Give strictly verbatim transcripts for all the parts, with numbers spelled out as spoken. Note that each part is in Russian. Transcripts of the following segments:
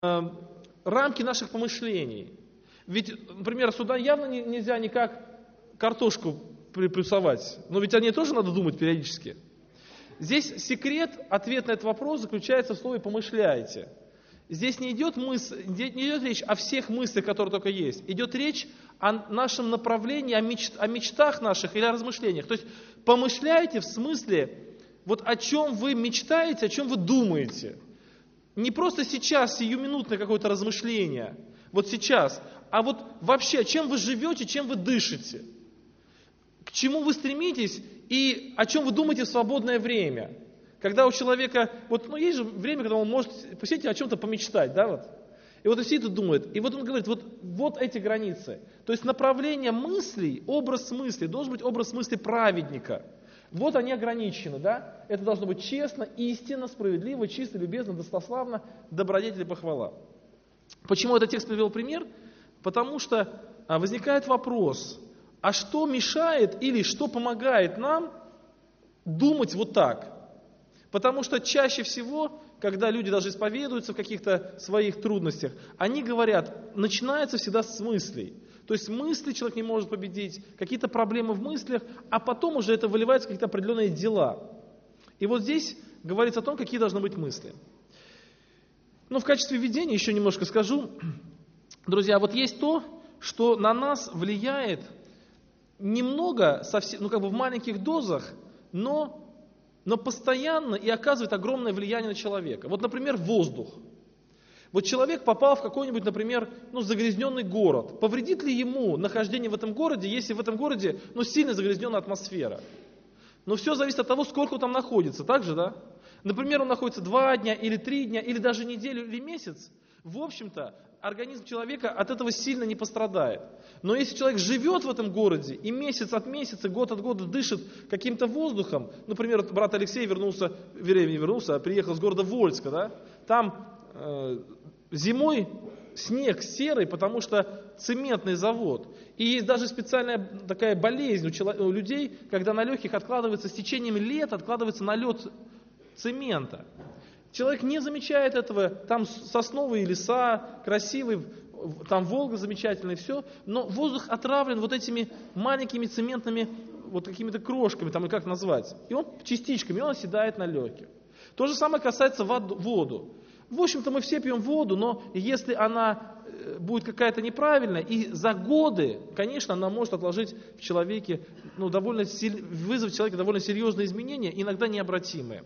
рамки наших помышлений. Ведь, например, сюда явно не, нельзя никак картошку приплюсовать, но ведь о ней тоже надо думать периодически. Здесь секрет, ответ на этот вопрос заключается в слове «помышляете». Здесь не идет, мысль, не идет речь о всех мыслях, которые только есть. Идет речь о нашем направлении, о, меч, о мечтах наших или о размышлениях. То есть помышляете в смысле, вот о чем вы мечтаете, о чем вы думаете. Не просто сейчас, сиюминутное какое-то размышление, вот сейчас, а вот вообще, чем вы живете, чем вы дышите, к чему вы стремитесь и о чем вы думаете в свободное время. Когда у человека, вот, ну, есть же время, когда он может посидеть и о чем-то помечтать, да, вот. И вот он сидит и думает, и вот он говорит, вот, вот эти границы. То есть направление мыслей, образ мысли, должен быть образ мысли праведника. Вот они ограничены, да. Это должно быть честно, истинно, справедливо, чисто, любезно, достославно, добродетель и похвала. Почему этот текст привел пример? Потому что возникает вопрос, а что мешает или что помогает нам думать вот так? Потому что чаще всего, когда люди даже исповедуются в каких-то своих трудностях, они говорят, начинается всегда с мыслей. То есть мысли человек не может победить, какие-то проблемы в мыслях, а потом уже это выливается в какие-то определенные дела. И вот здесь говорится о том, какие должны быть мысли. Ну, в качестве введения еще немножко скажу. Друзья, вот есть то, что на нас влияет немного, совсем, ну как бы в маленьких дозах, но... но постоянно и оказывает огромное влияние на человека. Вот, например, воздух. Вот человек попал в какой-нибудь, например, ну, загрязненный город. Повредит ли ему нахождение в этом городе, если в этом городе ну, сильно загрязненная атмосфера? Но все зависит от того, сколько он там находится. Так же, да? Например, он находится два дня, или три дня, или даже неделю, или месяц. В общем-то, организм человека от этого сильно не пострадает. Но если человек живет в этом городе и месяц от месяца, год от года дышит каким-то воздухом, например, брат Алексей вернулся, вернее, не вернулся, а приехал с города Вольска, да, там э, зимой снег серый, потому что цементный завод. И есть даже специальная такая болезнь у, чело- у людей, когда на легких откладывается, с течением лет откладывается налет цемента. Человек не замечает этого, там сосновые леса, красивые, там Волга замечательная, все, но воздух отравлен вот этими маленькими цементными, вот какими-то крошками, там и как назвать, и он частичками, и он оседает на легких. То же самое касается воду, воду. В общем-то мы все пьем воду, но если она будет какая-то неправильная, и за годы, конечно, она может отложить в человеке, ну, довольно, вызвать в человеке довольно серьезные изменения, иногда необратимые.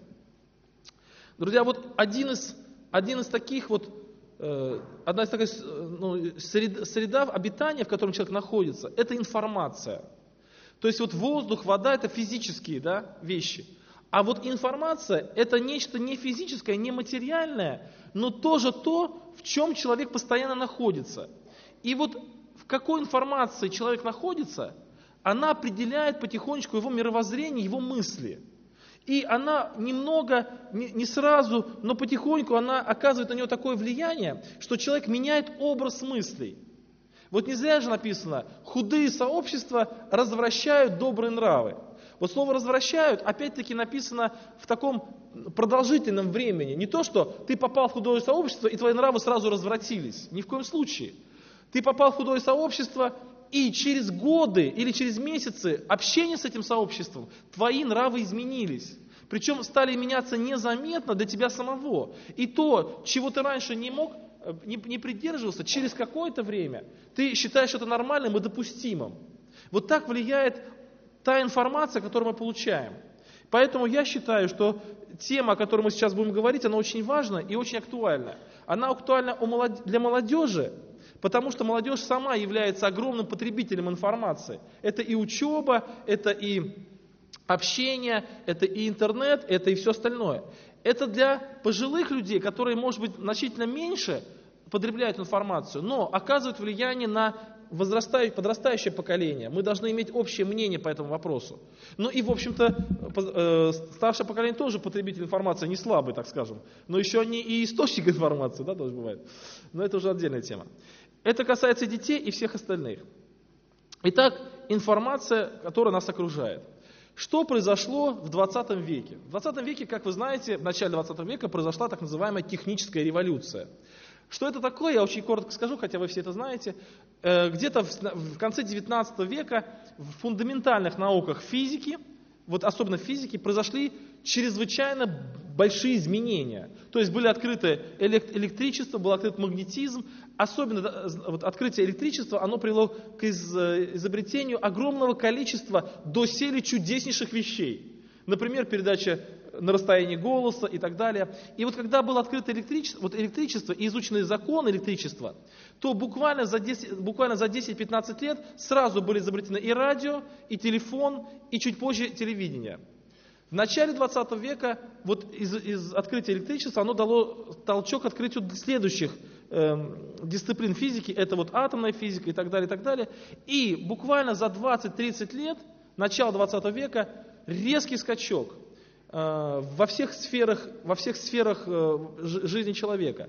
Друзья, вот один из, один из таких вот, э, одна из таких ну, сред, среда обитания, в котором человек находится, это информация. То есть вот воздух, вода – это физические, да, вещи. А вот информация – это нечто не физическое, не материальное, но тоже то, в чем человек постоянно находится. И вот в какой информации человек находится, она определяет потихонечку его мировоззрение, его мысли. И она немного, не, не сразу, но потихоньку она оказывает на него такое влияние, что человек меняет образ мыслей. Вот не зря же написано, худые сообщества развращают добрые нравы. Вот слово «развращают» опять-таки написано в таком продолжительном времени. Не то, что ты попал в худое сообщество и твои нравы сразу развратились. Ни в коем случае. Ты попал в худое сообщество, и через годы или через месяцы общения с этим сообществом твои нравы изменились. Причем стали меняться незаметно для тебя самого. И то, чего ты раньше не мог, не, не придерживался, через какое-то время ты считаешь это нормальным и допустимым. Вот так влияет та информация, которую мы получаем. Поэтому я считаю, что тема, о которой мы сейчас будем говорить, она очень важна и очень актуальна. Она актуальна для молодежи, потому что молодежь сама является огромным потребителем информации. Это и учеба, это и общение, это и интернет, это и все остальное. Это для пожилых людей, которые, может быть, значительно меньше потребляют информацию, но оказывают влияние на возрастающее, подрастающее поколение. Мы должны иметь общее мнение по этому вопросу. Ну и, в общем-то, старшее поколение тоже потребитель информации, не слабый, так скажем. Но еще они и источник информации, да, тоже бывает. Но это уже отдельная тема. Это касается детей и всех остальных. Итак, информация, которая нас окружает. Что произошло в двадцатом веке? В двадцатом веке, как вы знаете, в начале двадцатого века произошла так называемая техническая революция. Что это такое, я очень коротко скажу, хотя вы все это знаете. Где-то в конце девятнадцатого века в фундаментальных науках физики, вот особенно в физике, произошли чрезвычайно большие изменения. То есть были открыты электричество, был открыт магнетизм. Особенно вот, открытие электричества, оно привело к изобретению огромного количества доселе чудеснейших вещей. Например, передача на расстоянии голоса и так далее. И вот когда было открыто электричество, вот электричество и изученный закон электричества, то буквально за десять, буквально за десять-пятнадцать лет сразу были изобретены и радио, и телефон, и чуть позже телевидение. В начале двадцатого века вот из, из открытия электричества оно дало толчок открытию следующих э, дисциплин физики, это вот атомная физика и так далее, и так далее. И буквально за двадцать-тридцать лет, начало двадцатого века, резкий скачок э, во всех сферах, во всех сферах э, жизни человека.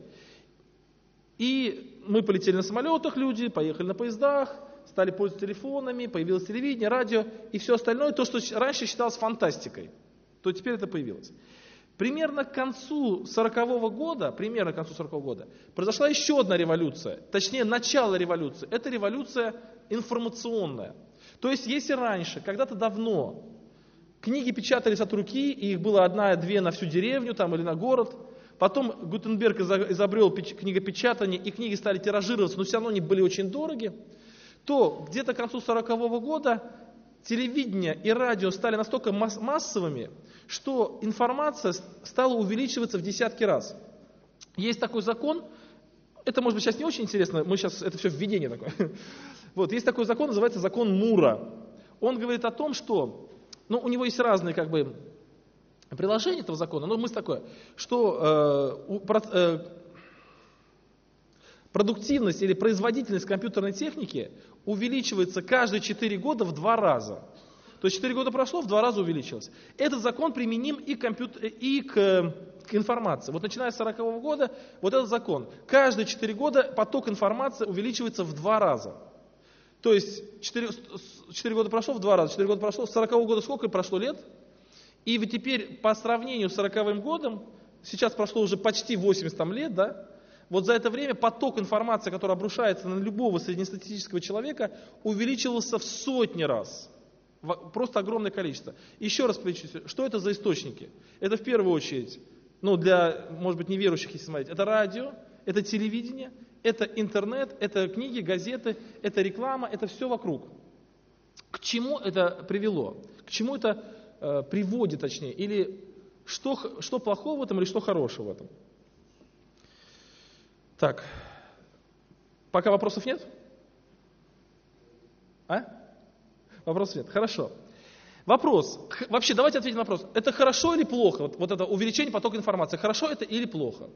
И мы полетели на самолетах, люди, поехали на поездах, стали пользоваться телефонами, появилось телевидение, радио и все остальное, то, что раньше считалось фантастикой, то теперь это появилось. Примерно к концу сорокового года, примерно к концу сорокового года, произошла еще одна революция, точнее начало революции. Это революция информационная. То есть, если раньше, когда-то давно, книги печатались от руки, и их было одна-две на всю деревню там, или на город, потом Гутенберг изобрел книгопечатание, и книги стали тиражироваться, но все равно они были очень дороги, то где-то к концу сорокового года телевидение и радио стали настолько масс- массовыми, что информация стала увеличиваться в десятки раз. Есть такой закон, это может быть сейчас не очень интересно, мы сейчас, это все введение такое. Вот, есть такой закон, называется закон Мура. Он говорит о том, что, ну, у него есть разные как бы приложения этого закона, но мысль такая, что э, у, про, э, продуктивность или производительность компьютерной техники увеличивается каждые четыре года в два раза. То есть четыре года прошло, в два раза увеличилось. Этот закон применим и, компьютер, и к, к информации. Вот начиная с сорокового года, вот этот закон. Каждые четыре года поток информации увеличивается в два раза. То есть четыре, четыре года прошло, в два раза, четыре года прошло, с сорокового года сколько прошло лет? И вот теперь по сравнению с сороковым годом, сейчас прошло уже почти восемьдесят там, лет, да? Вот за это время поток информации, который обрушается на любого среднестатистического человека, увеличился в сотни раз. Просто огромное количество. Еще раз перечислю, что это за источники? Это в первую очередь, ну для, может быть, неверующих, если смотреть, это радио, это телевидение, это интернет, это книги, газеты, это реклама, это все вокруг. К чему это привело? К чему это э, приводит, точнее? Или что, что плохого в этом, или что хорошего в этом? Так, пока вопросов нет? А? Вопросов нет, хорошо. Вопрос, вообще давайте ответим на вопрос, это хорошо или плохо, вот, вот это увеличение потока информации, хорошо это или плохо?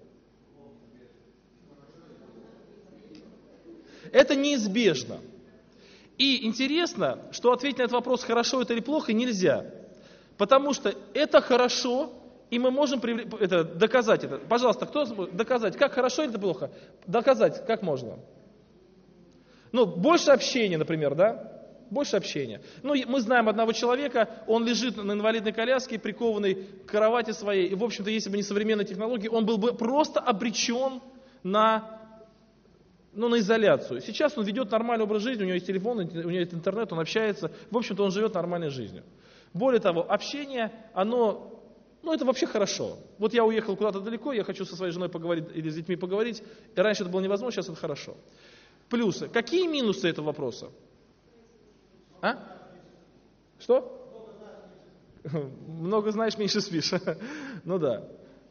Это неизбежно. И интересно, что ответить на этот вопрос, хорошо это или плохо, нельзя. Потому что это хорошо, и мы можем это, доказать это. Пожалуйста, кто сможет доказать, как хорошо или это плохо? Доказать, как можно? Ну, больше общения, например, да? Больше общения. Ну, мы знаем одного человека, он лежит на инвалидной коляске, прикованный к кровати своей, и, в общем-то, если бы не современные технологии, он был бы просто обречен на, ну, на изоляцию. Сейчас он ведет нормальный образ жизни, у него есть телефон, у него есть интернет, он общается, в общем-то, он живет нормальной жизнью. Более того, общение, оно, ну, это вообще хорошо. Вот я уехал куда-то далеко, я хочу со своей женой поговорить или с детьми поговорить, и раньше это было невозможно, сейчас это хорошо. Плюсы. Какие минусы этого вопроса? А? Что? Много знаешь, меньше спишь. Ну да.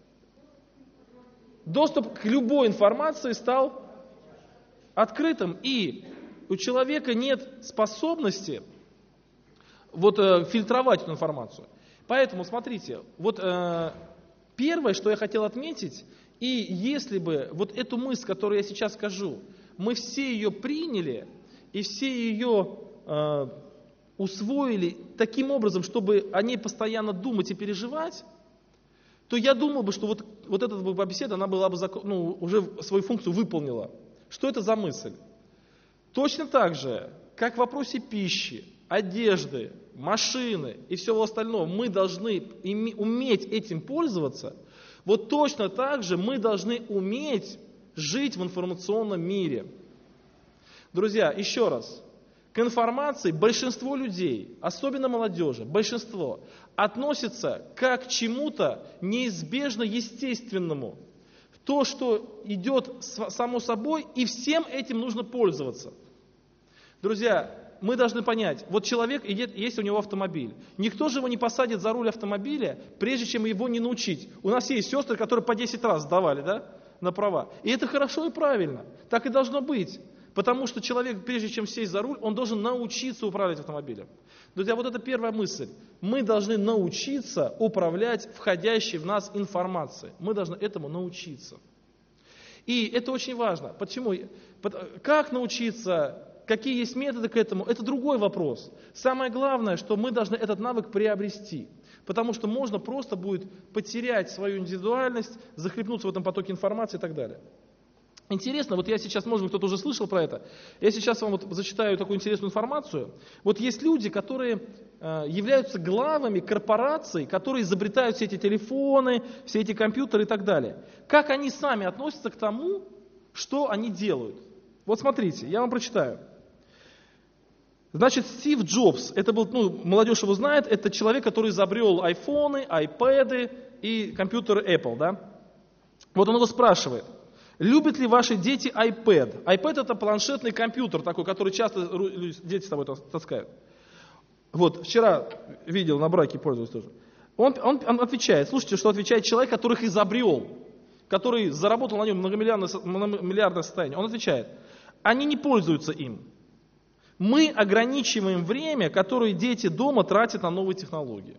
Доступ к любой информации стал открытым, и у человека нет способности вот, э, фильтровать эту информацию. Поэтому, смотрите, вот э, первое, что я хотел отметить, и если бы вот эту мысль, которую я сейчас скажу, мы все ее приняли, и все ее э, усвоили таким образом, чтобы о ней постоянно думать и переживать, то я думал бы, что вот, вот эта бы беседа, она была бы, ну, уже свою функцию выполнила. Что это за мысль? Точно так же, как в вопросе пищи, одежды, машины и всего остального, мы должны име, уметь этим пользоваться, вот точно так же мы должны уметь жить в информационном мире. Друзья, еще раз. К информации большинство людей, особенно молодежи, большинство, относится как к чему-то неизбежно естественному. То, что идет само собой, и всем этим нужно пользоваться. Друзья, мы должны понять, вот человек, идет, есть у него автомобиль. Никто же его не посадит за руль автомобиля, прежде чем его не научить. У нас есть сестры, которые по десять раз сдавали, да, на права. И это хорошо и правильно. Так и должно быть. Потому что человек, прежде чем сесть за руль, он должен научиться управлять автомобилем. Друзья, вот это первая мысль. Мы должны научиться управлять входящей в нас информацией. Мы должны этому научиться. И это очень важно. Почему? Как научиться? Какие есть методы к этому? Это другой вопрос. Самое главное, что мы должны этот навык приобрести. Потому что можно просто будет потерять свою индивидуальность, захлебнуться в этом потоке информации и так далее. Интересно, вот я сейчас, может быть, кто-то уже слышал про это, я сейчас вам вот зачитаю такую интересную информацию. Вот есть люди, которые э, являются главами корпораций, которые изобретают все эти телефоны, все эти компьютеры и так далее. Как они сами относятся к тому, что они делают? Вот смотрите, я вам прочитаю. Значит, Стив Джобс, это был, ну, молодежь его знает, это человек, который изобрел айфоны, айпэды и компьютеры Apple, да? Вот он его спрашивает. Любят ли ваши дети iPad? iPad это планшетный компьютер такой, который часто дети с собой таскают. Вот, вчера видел, на браке пользуюсь тоже. Он, он, он отвечает, слушайте, что отвечает человек, который их изобрел, который заработал на нем многомиллиардное состояние. Он отвечает, они не пользуются им. Мы ограничиваем время, которое дети дома тратят на новые технологии.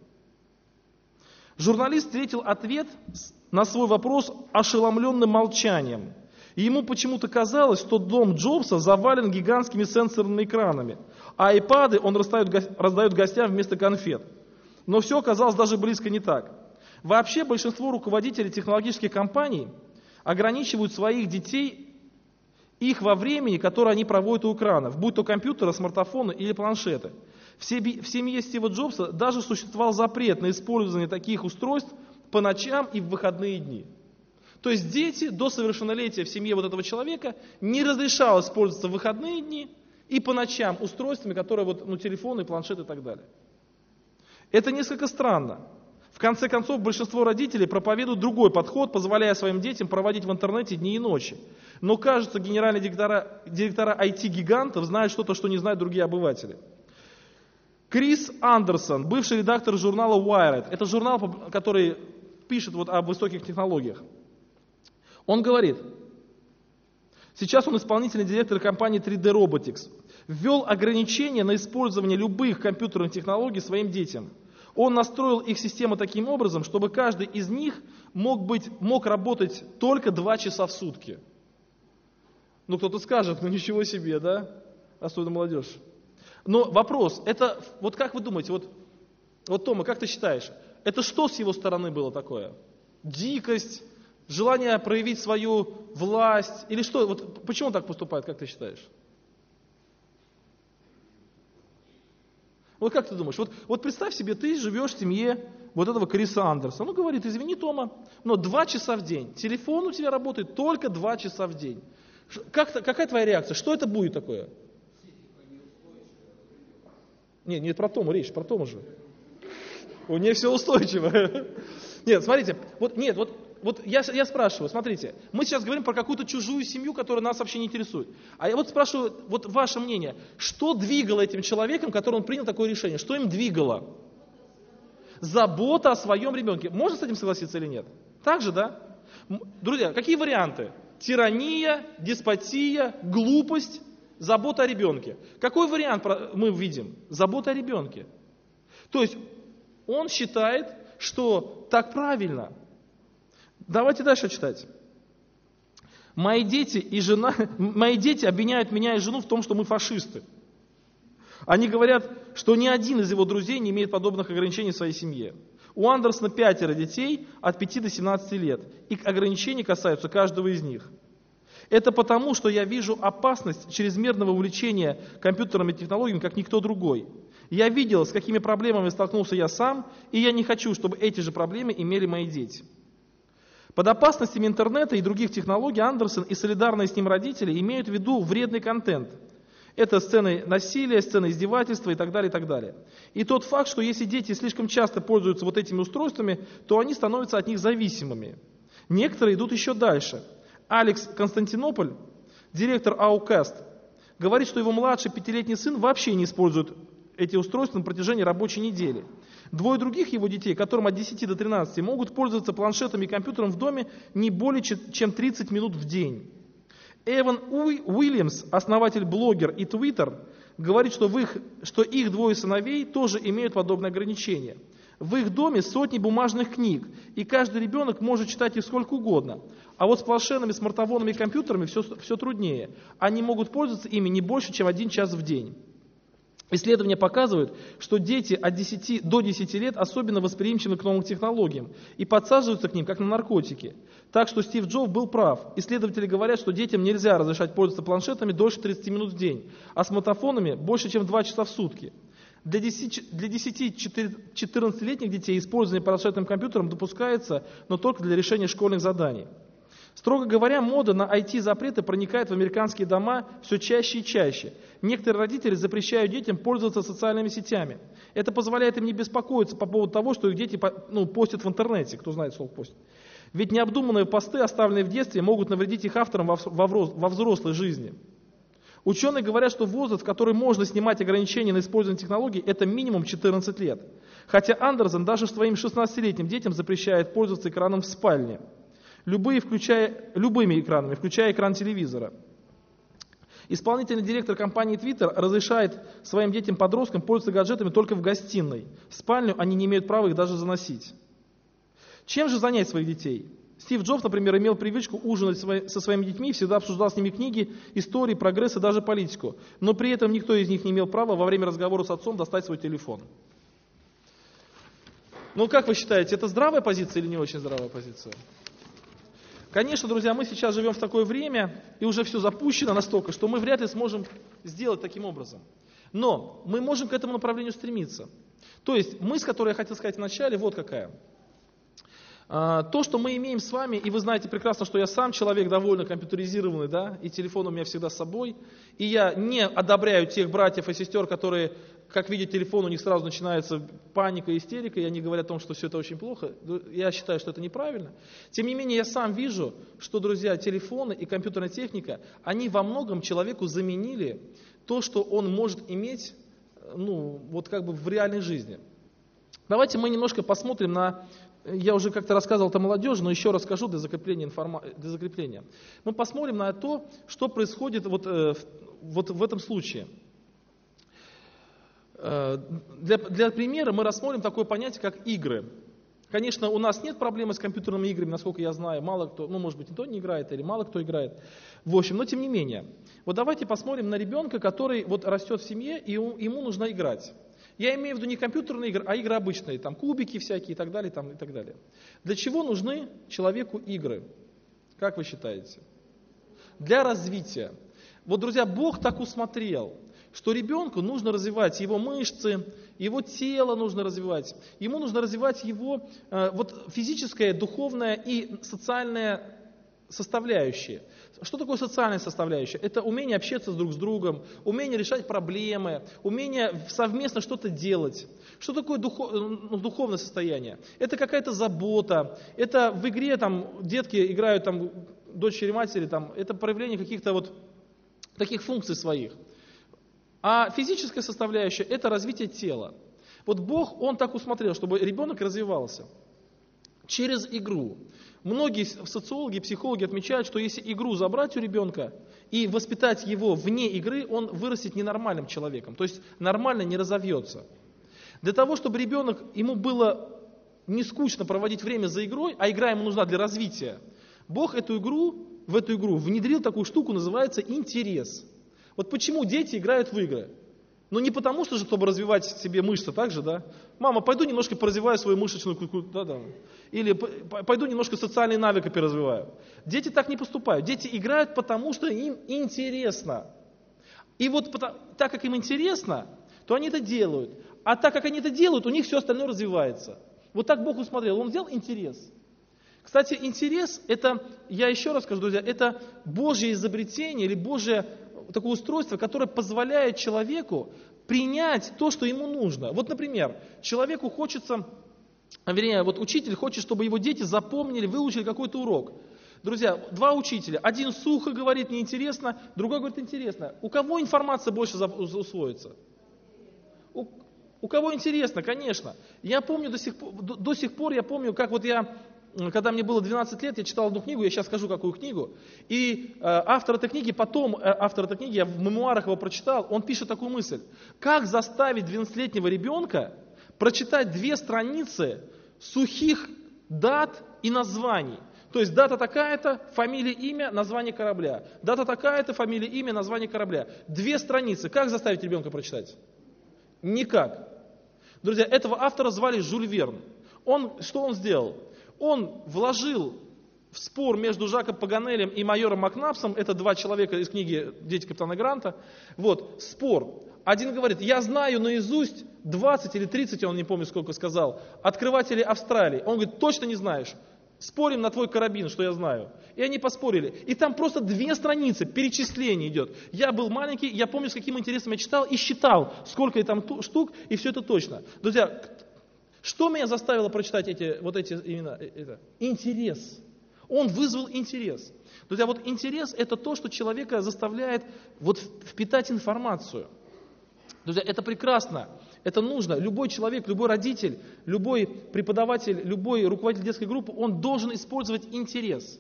Журналист встретил ответ на свой вопрос ошеломленным молчанием. И ему почему-то казалось, что дом Джобса завален гигантскими сенсорными экранами, а айпады он раздает, раздает гостям вместо конфет. Но все оказалось даже близко не так. Вообще большинство руководителей технологических компаний ограничивают своих детей их во времени, которое они проводят у экранов, будь то компьютеры, смартфоны или планшеты. В семье Стива Джобса даже существовал запрет на использование таких устройств по ночам и в выходные дни. То есть дети до совершеннолетия в семье вот этого человека не разрешалось пользоваться в выходные дни и по ночам устройствами, которые вот, ну, телефоны, планшеты и так далее. Это несколько странно. В конце концов, большинство родителей проповедуют другой подход, позволяя своим детям проводить в интернете дни и ночи. Но, кажется, генеральные директора, директора ай ти-гигантов знают что-то, что не знают другие обыватели. Крис Андерсон, бывший редактор журнала Wired, это журнал, который пишет вот о высоких технологиях. Он говорит, сейчас он исполнительный директор компании три дэ Robotics, ввел ограничения на использование любых компьютерных технологий своим детям. Он настроил их систему таким образом, чтобы каждый из них мог, быть, мог работать только два часа в сутки. Ну, кто-то скажет, ну ничего себе, да? Особенно молодежь. Но вопрос, это, вот как вы думаете, вот, вот Тома, как ты считаешь, это что с его стороны было такое? Дикость, желание проявить свою власть, или что? Вот почему он так поступает, как ты считаешь? Вот как ты думаешь, вот, вот представь себе, ты живешь в семье вот этого Криса Андерсона, он говорит, извини, Тома, но два часа в день, телефон у тебя работает только два часа в день. Как, какая твоя реакция, что это будет такое? Нет, не про Тому речь, про Тому же. У нее все устойчиво. Нет, смотрите, вот, нет, вот, вот я, я спрашиваю, смотрите, мы сейчас говорим про какую-то чужую семью, которая нас вообще не интересует. А я вот спрашиваю, вот ваше мнение, что двигало этим человеком, который он принял такое решение? Что им двигало? Забота о своем ребенке. Можно с этим согласиться или нет? Так же, да? Друзья, какие варианты? Тирания, деспотия, глупость, забота о ребенке. Какой вариант мы видим? Забота о ребенке. То есть он считает, что так правильно. Давайте дальше читать. Мои дети и жена, мои дети обвиняют меня и жену в том, что мы фашисты. Они говорят, что ни один из его друзей не имеет подобных ограничений в своей семье. У Андерсона пятеро детей от пяти до семнадцати лет, и ограничения касаются каждого из них. Это потому, что я вижу опасность чрезмерного увлечения компьютерными технологиями, как никто другой. Я видел, с какими проблемами столкнулся я сам, и я не хочу, чтобы эти же проблемы имели мои дети. Под опасностями интернета и других технологий Андерсон и солидарные с ним родители имеют в виду вредный контент. Это сцены насилия, сцены издевательства и так далее, и так далее. И тот факт, что если дети слишком часто пользуются вот этими устройствами, то они становятся от них зависимыми. Некоторые идут еще дальше. Алекс Константинополь, директор Ауcast, говорит, что его младший пятилетний сын вообще не использует эти устройства на протяжении рабочей недели. Двое других его детей, которым от десяти до тринадцати, могут пользоваться планшетом и компьютером в доме не более чем тридцать минут в день. Эван Уильямс, основатель блогер и Twitter, говорит, что, в их, что их двое сыновей тоже имеют подобные ограничения. В их доме сотни бумажных книг, и каждый ребенок может читать их сколько угодно. А вот с планшетами, смартфонами и компьютерами все, все труднее. Они могут пользоваться ими не больше, чем один час в день. Исследования показывают, что дети от десяти до десяти лет особенно восприимчивы к новым технологиям и подсаживаются к ним, как на наркотики. Так что Стив Джобс был прав. Исследователи говорят, что детям нельзя разрешать пользоваться планшетами дольше тридцати минут в день, а смартфонами больше, чем два часа в сутки. Для десяти-четырнадцатилетних детей использование планшетным компьютером допускается, но только для решения школьных заданий. Строго говоря, мода на ай ти-запреты проникает в американские дома все чаще и чаще. Некоторые родители запрещают детям пользоваться социальными сетями. Это позволяет им не беспокоиться по поводу того, что их дети ну, постят в интернете, кто знает, что постят. Ведь необдуманные посты, оставленные в детстве, могут навредить их авторам во взрослой жизни. Ученые говорят, что возраст, в который можно снимать ограничения на использование технологий, это минимум четырнадцать лет. Хотя Андерсон даже своим шестнадцатилетним детям запрещает пользоваться экраном в спальне. Любые, включая, любыми экранами, включая экран телевизора. Исполнительный директор компании Twitter разрешает своим детям-подросткам пользоваться гаджетами только в гостиной. В спальню они не имеют права их даже заносить. Чем же занять своих детей? Стив Джобс, например, имел привычку ужинать со своими детьми и всегда обсуждал с ними книги, истории, прогресс и даже политику. Но при этом никто из них не имел права во время разговора с отцом достать свой телефон. Ну, как вы считаете, это здравая позиция или не очень здравая позиция? Конечно, друзья, мы сейчас живем в такое время, и уже все запущено настолько, что мы вряд ли сможем сделать таким образом. Но мы можем к этому направлению стремиться. То есть мысль, которую я хотел сказать вначале, вот какая. То, что мы имеем с вами, и вы знаете прекрасно, что я сам человек довольно компьютеризированный, да, и телефон у меня всегда с собой, и я не одобряю тех братьев и сестер, которые, как видят телефон, у них сразу начинается паника, истерика, и они говорят о том, что все это очень плохо. Я считаю, что это неправильно. Тем не менее, я сам вижу, что, друзья, телефоны и компьютерная техника, они во многом человеку заменили то, что он может иметь, ну, вот как бы в реальной жизни. Давайте мы немножко посмотрим на... Я уже как-то рассказывал это молодежи, но еще расскажу для закрепления, информа... для закрепления. Мы посмотрим на то, что происходит вот, э, вот в этом случае. Э, для, для примера мы рассмотрим такое понятие, как игры. Конечно, у нас нет проблемы с компьютерными играми, насколько я знаю, мало кто, ну, может быть, никто не играет или мало кто играет. В общем, но тем не менее. Вот давайте посмотрим на ребенка, который вот растет в семье, и ему нужно играть. Я имею в виду не компьютерные игры, а игры обычные, там кубики всякие и так далее, там, и так далее. Для чего нужны человеку игры? Как вы считаете? Для развития. Вот, друзья, Бог так усмотрел, что ребенку нужно развивать его мышцы, его тело нужно развивать, ему нужно развивать его э, вот, физическое, духовное и социальное составляющие. Что такое социальная составляющая? Это умение общаться друг с другом, умение решать проблемы, умение совместно что-то делать. Что такое духов, ну, духовное состояние? Это какая-то забота, это в игре там детки играют, там, дочери, матери, там, это проявление каких-то вот таких функций своих. А физическая составляющая – это развитие тела. Вот Бог, Он так усмотрел, чтобы ребенок развивался через игру. Многие социологи и психологи отмечают, что если игру забрать у ребенка и воспитать его вне игры, он вырастет ненормальным человеком, то есть нормально не разовьется. Для того, чтобы ребенок, ему было не скучно проводить время за игрой, а игра ему нужна для развития, Бог эту игру, в эту игру внедрил такую штуку, называется интерес. Вот почему дети играют в игры? Ну не потому, что, чтобы развивать себе мышцы, так же, да? Мама, пойду немножко поразвиваю свою мышечную культуру, да, да. Или пойду немножко социальные навыки переразвиваю. Дети так не поступают. Дети играют, потому что им интересно. И вот так как им интересно, то они это делают. А так как они это делают, у них все остальное развивается. Вот так Бог усмотрел. Он взял интерес. Кстати, интерес, это, я еще раз скажу, друзья, это Божье изобретение или Божье такое устройство, которое позволяет человеку принять то, что ему нужно. Вот, например, человеку хочется, вернее, вот учитель хочет, чтобы его дети запомнили, выучили какой-то урок. Друзья, два учителя, один сухо говорит, неинтересно, другой говорит, интересно. У кого информация больше усвоится? У, у кого интересно, конечно. Я помню до сих пор, до, до сих пор я помню, как вот я, когда мне было двенадцать лет, я читал одну книгу, я сейчас скажу, какую книгу, и э, автор этой книги, потом э, автор этой книги, я в мемуарах его прочитал, он пишет такую мысль: как заставить двенадцатилетнего ребенка прочитать две страницы сухих дат и названий. То есть дата такая-то, фамилия, имя, название корабля. Дата такая-то, фамилия, имя, название корабля. Две страницы. Как заставить ребенка прочитать? Никак. Друзья, этого автора звали Жюль Верн. Он, что он сделал? Он вложил в спор между Жаком Паганелем и майором Макнапсом, это два человека из книги «Дети капитана Гранта», вот, спор. Один говорит, я знаю наизусть двадцать или тридцать, он не помню сколько сказал, открывателей Австралии. Он говорит, точно не знаешь? Спорим на твой карабин, что я знаю. И они поспорили. И там просто две страницы, перечисление идет. Я был маленький, я помню, с каким интересом я читал и считал, сколько там штук, и все это точно. Друзья, что меня заставило прочитать эти, вот эти имена? Это? Интерес. Он вызвал интерес. Друзья, вот интерес это то, что человека заставляет вот впитать информацию. Друзья, это прекрасно, это нужно. Любой человек, любой родитель, любой преподаватель, любой руководитель детской группы, он должен использовать интерес.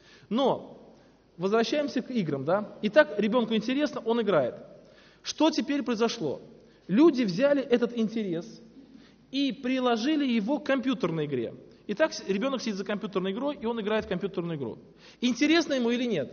Но, возвращаемся к играм, да? Итак, ребенку интересно, он играет. Что теперь произошло? Люди взяли этот интерес и приложили его к компьютерной игре. Итак, ребенок сидит за компьютерной игрой, и он играет в компьютерную игру. Интересно ему или нет?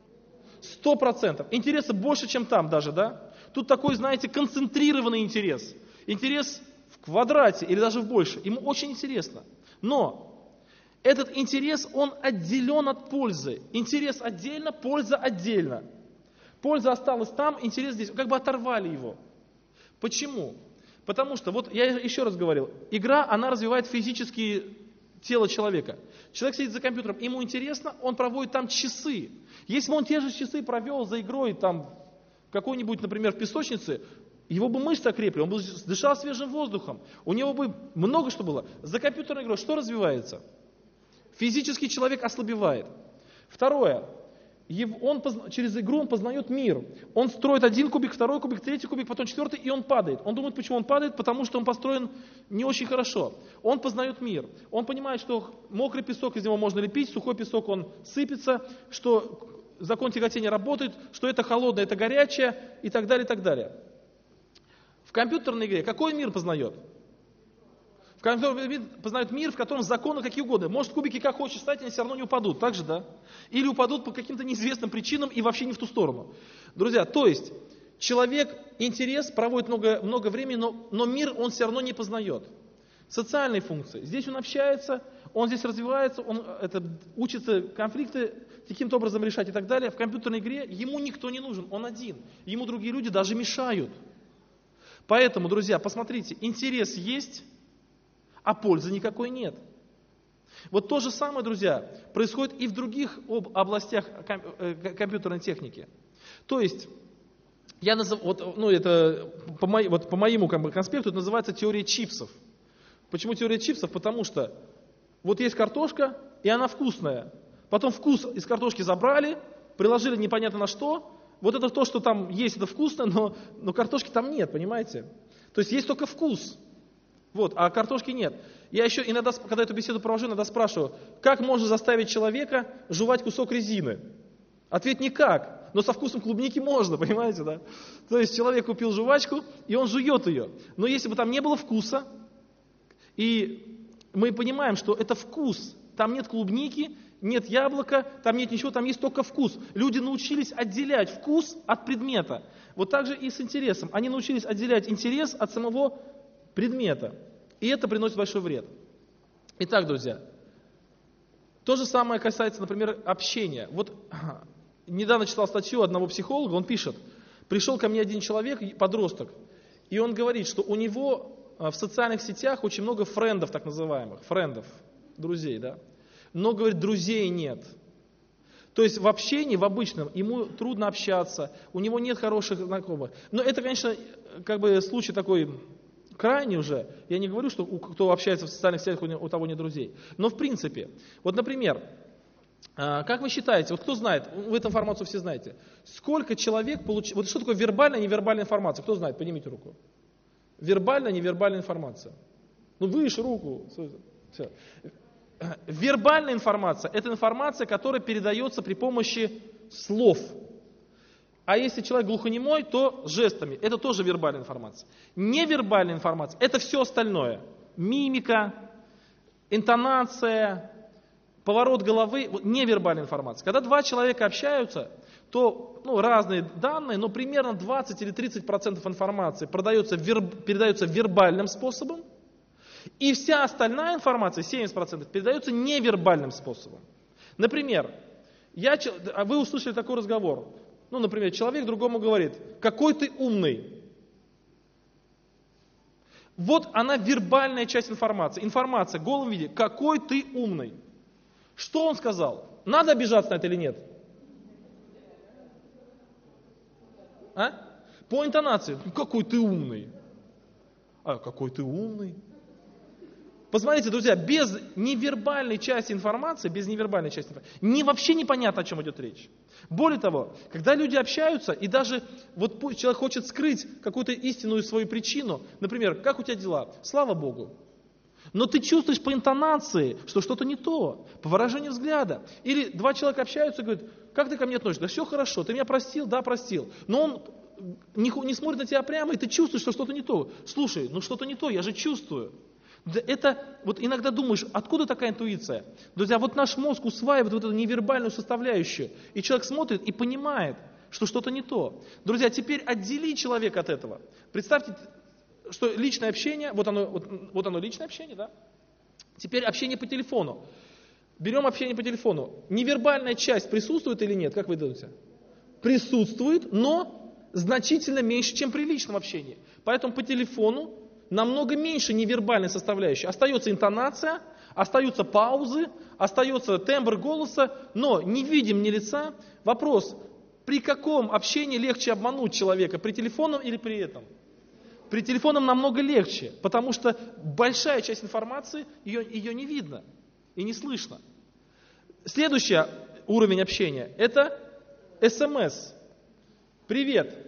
Сто процентов. Интереса больше, чем там даже, да? Тут такой, знаете, концентрированный интерес. Интерес в квадрате или даже в больше. Ему очень интересно. Но этот интерес, он отделен от пользы. Интерес отдельно, польза отдельно. Польза осталась там, интерес здесь. Как бы оторвали его. Почему? Потому что, вот я еще раз говорил, игра, она развивает физические тело человека. Человек сидит за компьютером, ему интересно, он проводит там часы. Если бы он те же часы провел за игрой там какой-нибудь, например, в песочнице, его бы мышцы окрепли, он бы дышал свежим воздухом, у него бы много что было. За компьютерной игрой что развивается? Физический человек ослабевает. Второе. Он, через игру он познает мир. Он строит один кубик, второй кубик, третий кубик, потом четвертый, и он падает. Он думает, почему он падает, потому что он построен не очень хорошо. Он познает мир. Он понимает, что мокрый песок, из него можно лепить, сухой песок, он сыпется, что закон тяготения работает, что это холодное, это горячее, и так далее, и так далее. В компьютерной игре какой мир познает? В компьютерной игре познает мир, в котором законы какие угодно. Может, кубики как хочешь стать, они все равно не упадут. Так же, да? Или упадут по каким-то неизвестным причинам и вообще не в ту сторону. Друзья, то есть, человек интерес, проводит много, много времени, но, но мир он все равно не познает. Социальные функции. Здесь он общается, он здесь развивается, он это, учится конфликты каким-то образом решать и так далее. В компьютерной игре ему никто не нужен, он один. Ему другие люди даже мешают. Поэтому, друзья, посмотрите, интерес есть, а пользы никакой нет. Вот то же самое, друзья, происходит и в других областях компьютерной техники. То есть, я назов, вот, ну, это, по, мо, вот, по моему как бы, конспекту это называется теория чипсов. Почему теория чипсов? Потому что вот есть картошка, и она вкусная. Потом вкус из картошки забрали, приложили непонятно на что. Вот это то, что там есть, это вкусно, но, но картошки там нет, понимаете? То есть есть только вкус, вот, а картошки нет. Я еще иногда, когда эту беседу провожу, иногда спрашиваю, как можно заставить человека жевать кусок резины? Ответ никак, но со вкусом клубники можно, понимаете, да? То есть человек купил жвачку, и он жует ее. Но если бы там не было вкуса, и мы понимаем, что это вкус, там нет клубники, нет яблока, там нет ничего, там есть только вкус. Люди научились отделять вкус от предмета. Вот так же и с интересом. Они научились отделять интерес от самого предмета. И это приносит большой вред. Итак, друзья, то же самое касается, например, общения. Вот недавно читал статью одного психолога, он пишет, пришел ко мне один человек, подросток, и он говорит, что у него в социальных сетях очень много френдов, так называемых, френдов, друзей, да. но, говорит, друзей нет. То есть в общении, в обычном, ему трудно общаться, у него нет хороших знакомых. Но это, конечно, как бы случай такой крайний уже. Я не говорю, что у, кто общается в социальных сетях, у, у того нет друзей. Но в принципе, вот, например, как вы считаете, вот кто знает, вы эту информацию все знаете, сколько человек получил, вот что такое вербальная и невербальная информация? Кто знает, поднимите руку. Вербальная, невербальная информация. Ну, выше руку. Все. Вербальная информация – это информация, которая передается при помощи слов. А если человек глухонемой, то жестами. Это тоже вербальная информация. Невербальная информация – это все остальное. Мимика, интонация, поворот головы. Невербальная информация. Когда два человека общаются, то ну, разные данные, но примерно двадцать или тридцать процентов информации продается, верб, передается вербальным способом. И вся остальная информация, семьдесят процентов, передается невербальным способом. Например, я, вы услышали такой разговор. Ну, например, человек другому говорит: какой ты умный. Вот она вербальная часть информации. Информация в голом виде: какой ты умный. Что он сказал? Надо обижаться на это или нет? А? По интонации: какой ты умный. А какой ты умный. Посмотрите, друзья, без невербальной части информации, без невербальной части информации, не, вообще непонятно, о чем идет речь. Более того, когда люди общаются, и даже вот человек хочет скрыть какую-то истинную свою причину, например, как у тебя дела? Слава Богу. Но ты чувствуешь по интонации, что что-то не то, по выражению взгляда. Или два человека общаются и говорят: как ты ко мне относишься? Да все хорошо, ты меня простил? Да, простил. Но он не, не смотрит на тебя прямо, и ты чувствуешь, что что-то не то. Слушай, ну что-то не то, я же чувствую. Это, вот иногда думаешь, откуда такая интуиция? Друзья, вот наш мозг усваивает вот эту невербальную составляющую, и человек смотрит и понимает, что что-то не то. Друзья, теперь отдели человека от этого. Представьте, что личное общение, вот оно, вот, вот оно личное общение, да? Теперь общение по телефону. Берем общение по телефону. Невербальная часть присутствует или нет, как вы думаете? Присутствует, но значительно меньше, чем при личном общении. Поэтому по телефону намного меньше невербальной составляющей. Остается интонация, остаются паузы, остается тембр голоса, но не видим ни лица. Вопрос: при каком общении легче обмануть человека, при телефонном или при этом? При телефонном намного легче, потому что большая часть информации, ее, ее не видно и не слышно. Следующий уровень общения – это эс эм эс. Привет.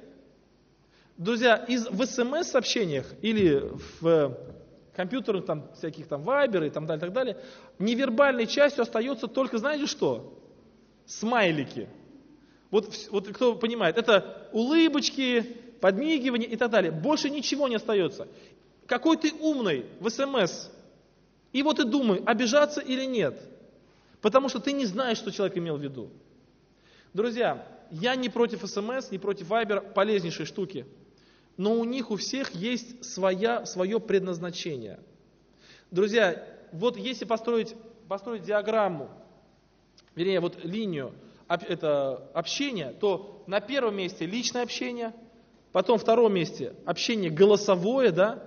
Друзья, из, в эс эм эс-сообщениях или в компьютерах, там, всяких там вайбер и там далее, так далее, невербальной частью остается только, знаете что? Смайлики. Вот, вот кто понимает, это улыбочки, подмигивания и так далее. Больше ничего не остается. Какой ты умный в эс эм эс. И вот и думай, обижаться или нет. Потому что ты не знаешь, что человек имел в виду. Друзья, я не против эс эм эс, не против вайбера, полезнейшие штуки. Но у них у всех есть своя, свое предназначение. Друзья, вот если построить, построить диаграмму, вернее, вот линию это общения, то на первом месте личное общение, потом в втором месте общение голосовое, да?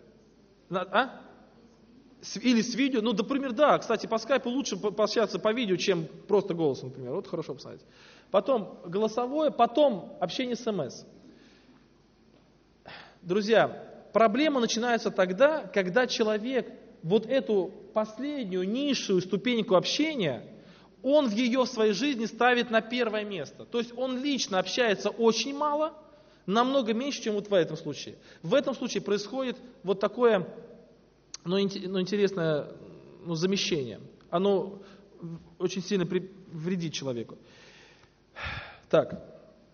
А? Или с видео. Ну, например, да, кстати, по скайпу лучше пообщаться по видео, чем просто голосом, например. Вот хорошо посмотреть. Потом голосовое, потом общение с эм эс. Друзья, проблема начинается тогда, когда человек вот эту последнюю, низшую ступеньку общения, он в ее в своей жизни ставит на первое место. То есть он лично общается очень мало, намного меньше, чем вот в этом случае. В этом случае происходит вот такое, ну, интересное ну, замещение. Оно очень сильно вредит человеку. Так.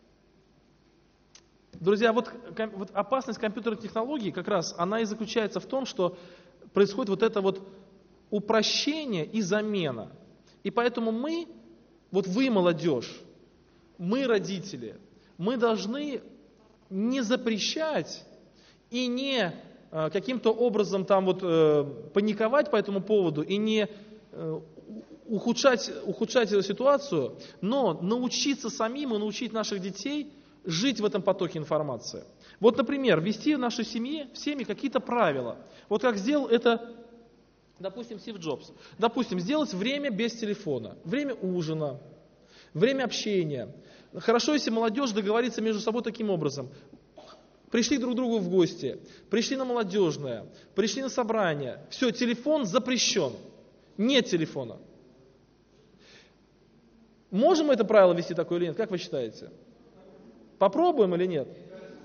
Друзья, вот, вот опасность компьютерных технологий как раз, она и заключается в том, что происходит вот это вот упрощение и замена. И поэтому мы, вот вы, молодежь, мы, родители, мы должны не запрещать и не э, каким-то образом там вот э, паниковать по этому поводу и не э, ухудшать, ухудшать эту ситуацию, но научиться самим и научить наших детей жить в этом потоке информации. Вот, например, ввести в нашей семье, в семье какие-то правила. Вот как сделал это допустим, Стив Джобс, допустим, сделать время без телефона, время ужина, время общения. Хорошо, если молодежь договорится между собой таким образом. Пришли друг к другу в гости, пришли на молодежное, пришли на собрание. Все, телефон запрещен. Нет телефона. Можем мы это правило ввести такое или нет? Как вы считаете? Попробуем или нет?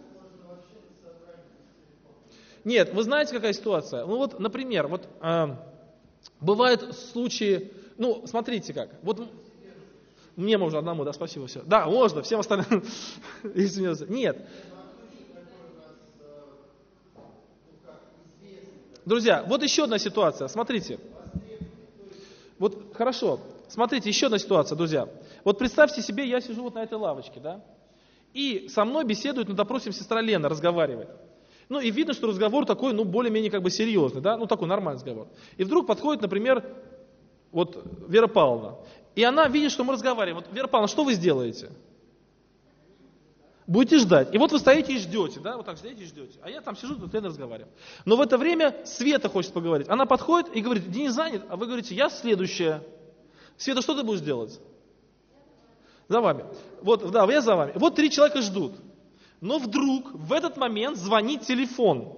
Нет, вы знаете, какая ситуация? Ну вот, например, вот э, бывают случаи, ну, смотрите как, вот мне можно одному, да, спасибо, все. Да, можно, всем остальным. Нет. Друзья, вот еще одна ситуация, смотрите. Вот, хорошо, смотрите, еще одна ситуация, друзья. Вот представьте себе, я сижу вот на этой лавочке, да, и со мной беседует, ну, допустим, сестра Лена, разговаривает. Ну, и видно, что разговор такой, ну, более-менее как бы серьезный, да, ну, такой нормальный разговор. И вдруг подходит, например, вот Вера Павловна, и она видит, что мы разговариваем. Вот, Вера Павловна, что вы сделаете? Будете ждать. И вот вы стоите и ждете, да, вот так стоите и ждете. А я там сижу, тут Лена разговариваю. Но в это время Света хочет поговорить. Она подходит и говорит: Денис занят, а вы говорите: я следующая. Света, что ты будешь делать? За вами. Вот, да, я за вами. Вот три человека ждут. Но вдруг в этот момент звонит телефон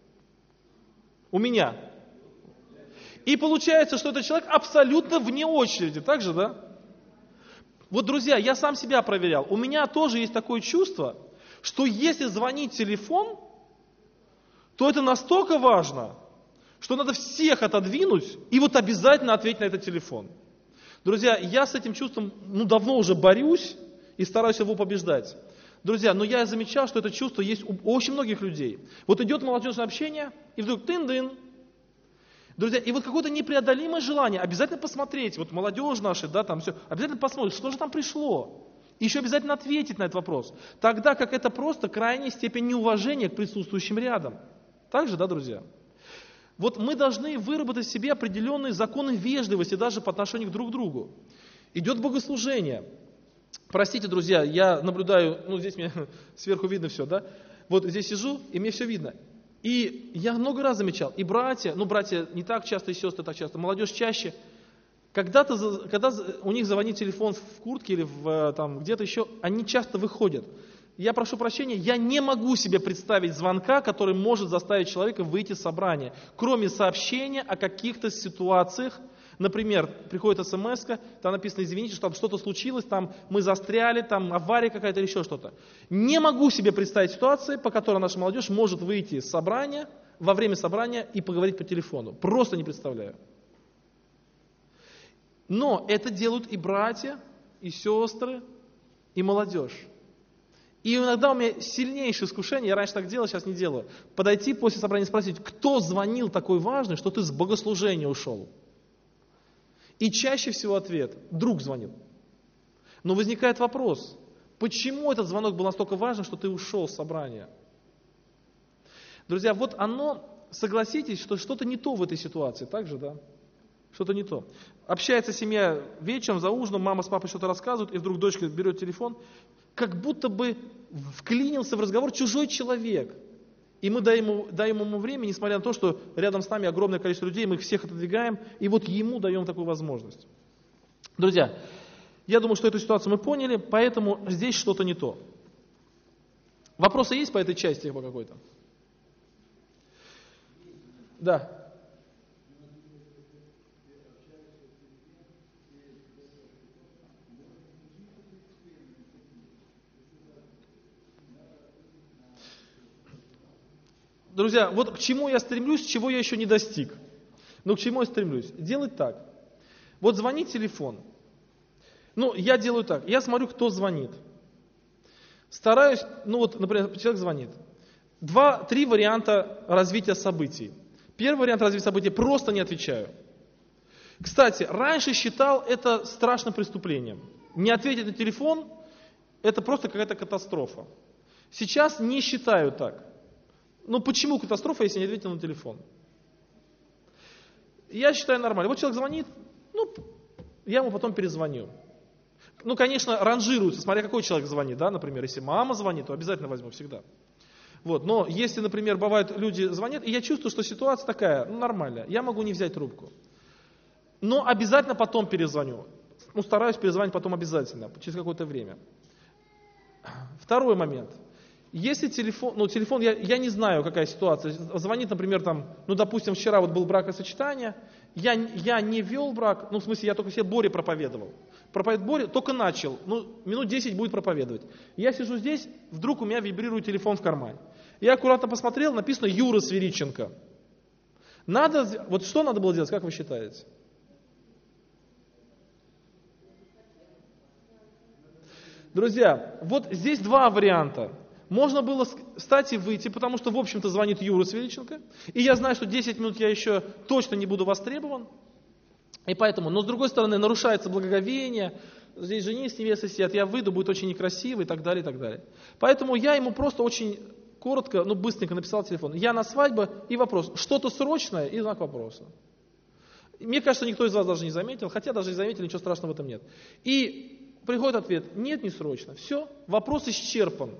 у меня. И получается, что этот человек абсолютно вне очереди. Так же, да? Вот, друзья, я сам себя проверял. У меня тоже есть такое чувство, что если звонит телефон, то это настолько важно, что надо всех отодвинуть и вот обязательно ответить на этот телефон. Друзья, я с этим чувством ну, давно уже борюсь и стараюсь его побеждать. Друзья, но я замечал, что это чувство есть у очень многих людей. Вот идет молодежное общение, и вдруг тын-дын. Друзья, и вот какое-то непреодолимое желание обязательно посмотреть, вот молодежь наша, да, там все, обязательно посмотреть, что же там пришло. И еще обязательно ответить на этот вопрос. Тогда как это просто крайняя степень неуважения к присутствующим рядом. Так же, да, друзья? Вот мы должны выработать в себе определенные законы вежливости даже по отношению друг к другу. Идет богослужение. Простите, друзья, я наблюдаю, ну здесь мне сверху видно все, да? Вот здесь сижу, и мне все видно. И я много раз замечал, и братья, ну братья не так часто, и сестры так часто, молодежь чаще, когда-то, когда у них звонит телефон в куртке или в, там, где-то еще, они часто выходят. Я прошу прощения, я не могу себе представить звонка, который может заставить человека выйти с собрания, кроме сообщения о каких-то ситуациях. Например, приходит смс-ка, там написано: извините, что там что-то случилось, там мы застряли, там авария какая-то или еще что-то. Не могу себе представить ситуации, по которой наша молодежь может выйти с собрания, во время собрания и поговорить по телефону. Просто не представляю. Но это делают и братья, и сестры, и молодежь. И иногда у меня сильнейшее искушение, я раньше так делал, сейчас не делаю, подойти после собрания и спросить: кто звонил такой важный, что ты с богослужения ушел? И чаще всего ответ: друг звонил. Но возникает вопрос: почему этот звонок был настолько важен, что ты ушел с собрания? Друзья, вот оно, согласитесь, что что-то не то в этой ситуации, так же, да? Что-то не то. Общается семья вечером за ужином, мама с папой что-то рассказывают, и вдруг дочка берет телефон, как будто бы вклинился в разговор чужой человек. И мы даем ему, даем ему время, несмотря на то, что рядом с нами огромное количество людей, мы их всех отодвигаем, и вот ему даем такую возможность. Друзья, я думаю, что эту ситуацию мы поняли, поэтому здесь что-то не то. Вопросы есть по этой части по какой-то? Да. Друзья, вот к чему я стремлюсь, чего я еще не достиг. Но к чему я стремлюсь? Делать так. Вот звонит телефон. Ну, я делаю так. Я смотрю, кто звонит. Стараюсь, ну вот, например, человек звонит. Два, три варианта развития событий. Первый вариант развития событий – просто не отвечаю. Кстати, раньше считал это страшным преступлением. Не ответить на телефон – это просто какая-то катастрофа. Сейчас не считаю так. Ну почему катастрофа, если не ответил на телефон? Я считаю нормально. Вот человек звонит, ну, я ему потом перезвоню. Ну, конечно, ранжируется, смотря какой человек звонит, да, например, если мама звонит, то обязательно возьму всегда. Вот. Но если, например, бывает, люди звонят, и я чувствую, что ситуация такая, ну, нормальная, я могу не взять трубку. Но обязательно потом перезвоню. Ну, стараюсь перезвонить потом обязательно, через какое-то время. Второй момент. Если телефон, ну, телефон, я, я не знаю, какая ситуация. Звонит, например, там, ну, допустим, вчера вот был бракосочетание, я, я не вел брак, ну, в смысле, я только себе Боре проповедовал. Проповедовать Боре, только начал, ну, минут десять будет проповедовать. Я сижу здесь, вдруг у меня вибрирует телефон в кармане. Я аккуратно посмотрел, написано Юра Свириченко. Надо, вот что надо было делать, как вы считаете? Друзья, вот здесь два варианта. Можно было встать и выйти, потому что, в общем-то, звонит Юра Свириченко, и я знаю, что десять минут я еще точно не буду востребован, и поэтому, но с другой стороны, нарушается благоговение, здесь жених с невестой сидят, я выйду, будет очень некрасиво и так далее, и так далее. Поэтому я ему просто очень коротко, ну быстренько написал телефон. Я на свадьбе, и вопрос, что-то срочное, и знак вопроса. Мне кажется, никто из вас даже не заметил, хотя даже и заметили, ничего страшного в этом нет. И приходит ответ, нет, не срочно. Все, вопрос исчерпан.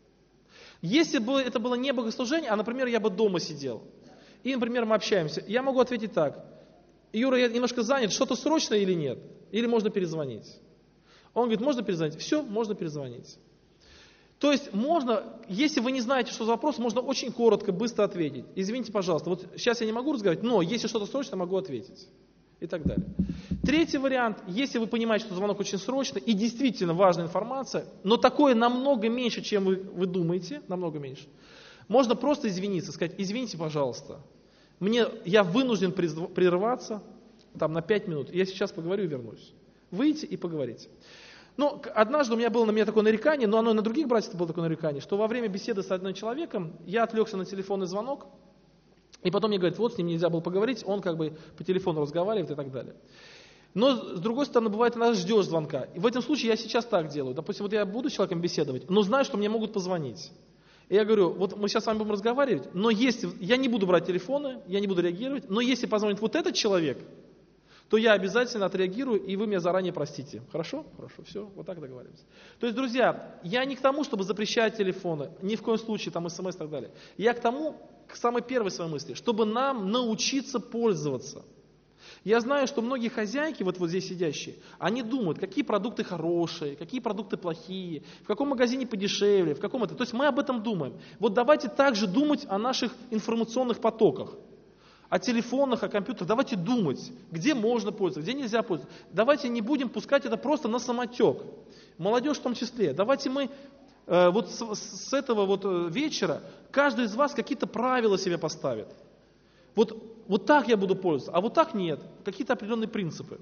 Если бы это было не богослужение, а, например, я бы дома сидел, и, например, мы общаемся, я могу ответить так, Юра, я немножко занят, что-то срочное или нет? Или можно перезвонить? Он говорит, можно перезвонить? Все, можно перезвонить. То есть можно, если вы не знаете, что за вопрос, можно очень коротко, быстро ответить. Извините, пожалуйста, вот сейчас я не могу разговаривать, но если что-то срочное, могу ответить. И так далее. Третий вариант, если вы понимаете, что звонок очень срочный и действительно важная информация, но такое намного меньше, чем вы, вы думаете, намного меньше, можно просто извиниться, сказать, извините, пожалуйста, мне, я вынужден прерваться там, на пять минут, я сейчас поговорю и вернусь. Выйти и поговорить. Ну, однажды у меня было на меня такое нарекание, но оно и на других братьев было такое нарекание, что во время беседы с одним человеком я отвлекся на телефонный звонок, и потом мне говорят, вот с ним нельзя было поговорить, он как бы по телефону разговаривает и так далее. Но с другой стороны, бывает, иногда ждешь звонка. И в этом случае я сейчас так делаю. Допустим, вот я буду с человеком беседовать, но знаю, что мне могут позвонить. И я говорю, вот мы сейчас с вами будем разговаривать, но если, я не буду брать телефоны, я не буду реагировать, но если позвонит вот этот человек, то я обязательно отреагирую, и вы меня заранее простите. Хорошо? Хорошо, все, вот так договоримся. То есть, друзья, я не к тому, чтобы запрещать телефоны, ни в коем случае, там, смс и так далее. Я к тому, к самой первой своей мысли, чтобы нам научиться пользоваться. Я знаю, что многие хозяйки, вот, вот здесь сидящие, они думают, какие продукты хорошие, какие продукты плохие, в каком магазине подешевле, в каком это. То есть мы об этом думаем. Вот давайте также думать о наших информационных потоках, о телефонах, о компьютерах. Давайте думать, где можно пользоваться, где нельзя пользоваться. Давайте не будем пускать это просто на самотек. Молодежь в том числе. Давайте мы э, вот с, с этого вот вечера каждый из вас какие-то правила себе поставит. Вот, вот так я буду пользоваться, а вот так нет. Какие-то определенные принципы.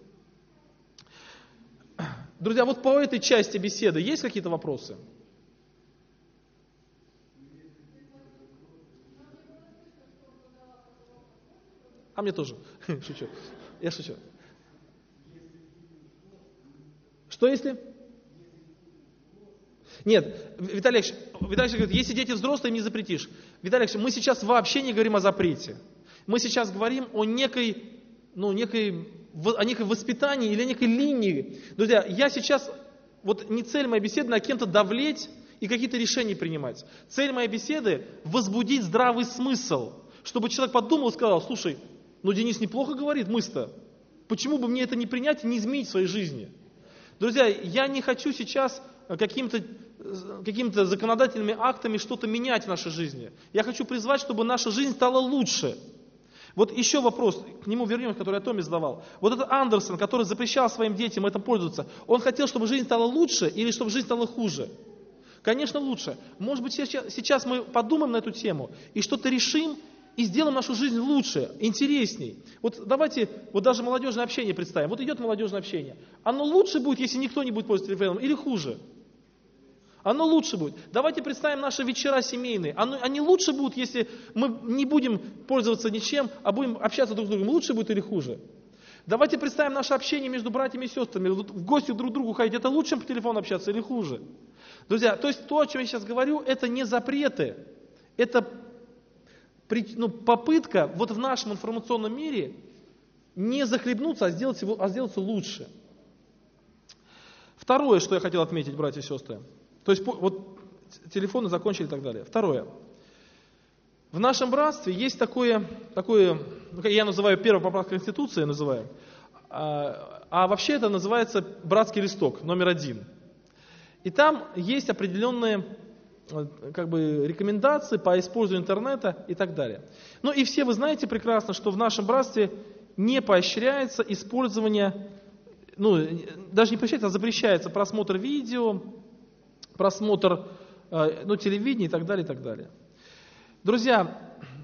Друзья, вот по этой части беседы есть какие-то вопросы? А мне тоже. Шучу. Я шучу. Что если? Нет, Виталий Алексеевич, Виталий Алексеевич говорит, если дети взрослые, им не запретишь. Виталий Алексеевич, мы сейчас вообще не говорим о запрете. Мы сейчас говорим о некой, ну, некой, о некой воспитании или некой линии. Друзья, я сейчас, вот не цель моей беседы на кем-то давлеть и какие-то решения принимать. Цель моей беседы – возбудить здравый смысл, чтобы человек подумал и сказал, слушай, ну Денис неплохо говорит, мысль-то, почему бы мне это не принять и не изменить в своей жизни? Друзья, я не хочу сейчас каким-то какими-то законодательными актами что-то менять в нашей жизни. Я хочу призвать, чтобы наша жизнь стала лучше. Вот еще вопрос, к нему вернемся, который я Томе задавал. Вот этот Андерсон, который запрещал своим детям этим пользоваться, он хотел, чтобы жизнь стала лучше или чтобы жизнь стала хуже? Конечно, лучше. Может быть, сейчас, сейчас мы подумаем на эту тему и что-то решим, и сделаем нашу жизнь лучше, интересней. Вот давайте, вот даже молодежное общение представим. Вот идет молодежное общение. Оно лучше будет, если никто не будет пользоваться телефоном, или хуже? Оно лучше будет. Давайте представим наши вечера семейные. Оно, они лучше будут, если мы не будем пользоваться ничем, а будем общаться друг с другом. Лучше будет или хуже? Давайте представим наше общение между братьями и сестрами. В гости друг к другу ходить. Это лучше, чем по телефону общаться или хуже? Друзья, то есть то, о чем я сейчас говорю, это не запреты. Это ну, попытка вот в нашем информационном мире не захлебнуться, а, сделать его, а сделаться лучше. Второе, что я хотел отметить, братья и сестры. То есть вот телефоны закончили и так далее. Второе. В нашем братстве есть такое, такое, я называю первая поправка Конституции, я называю, а, а вообще это называется братский листок, номер один. И там есть определенные как бы, рекомендации по использованию интернета и так далее. Ну и все вы знаете прекрасно, что в нашем братстве не поощряется использование, ну даже не поощряется, а запрещается просмотр видео, просмотр ну, телевидения и так далее, и так далее. Друзья,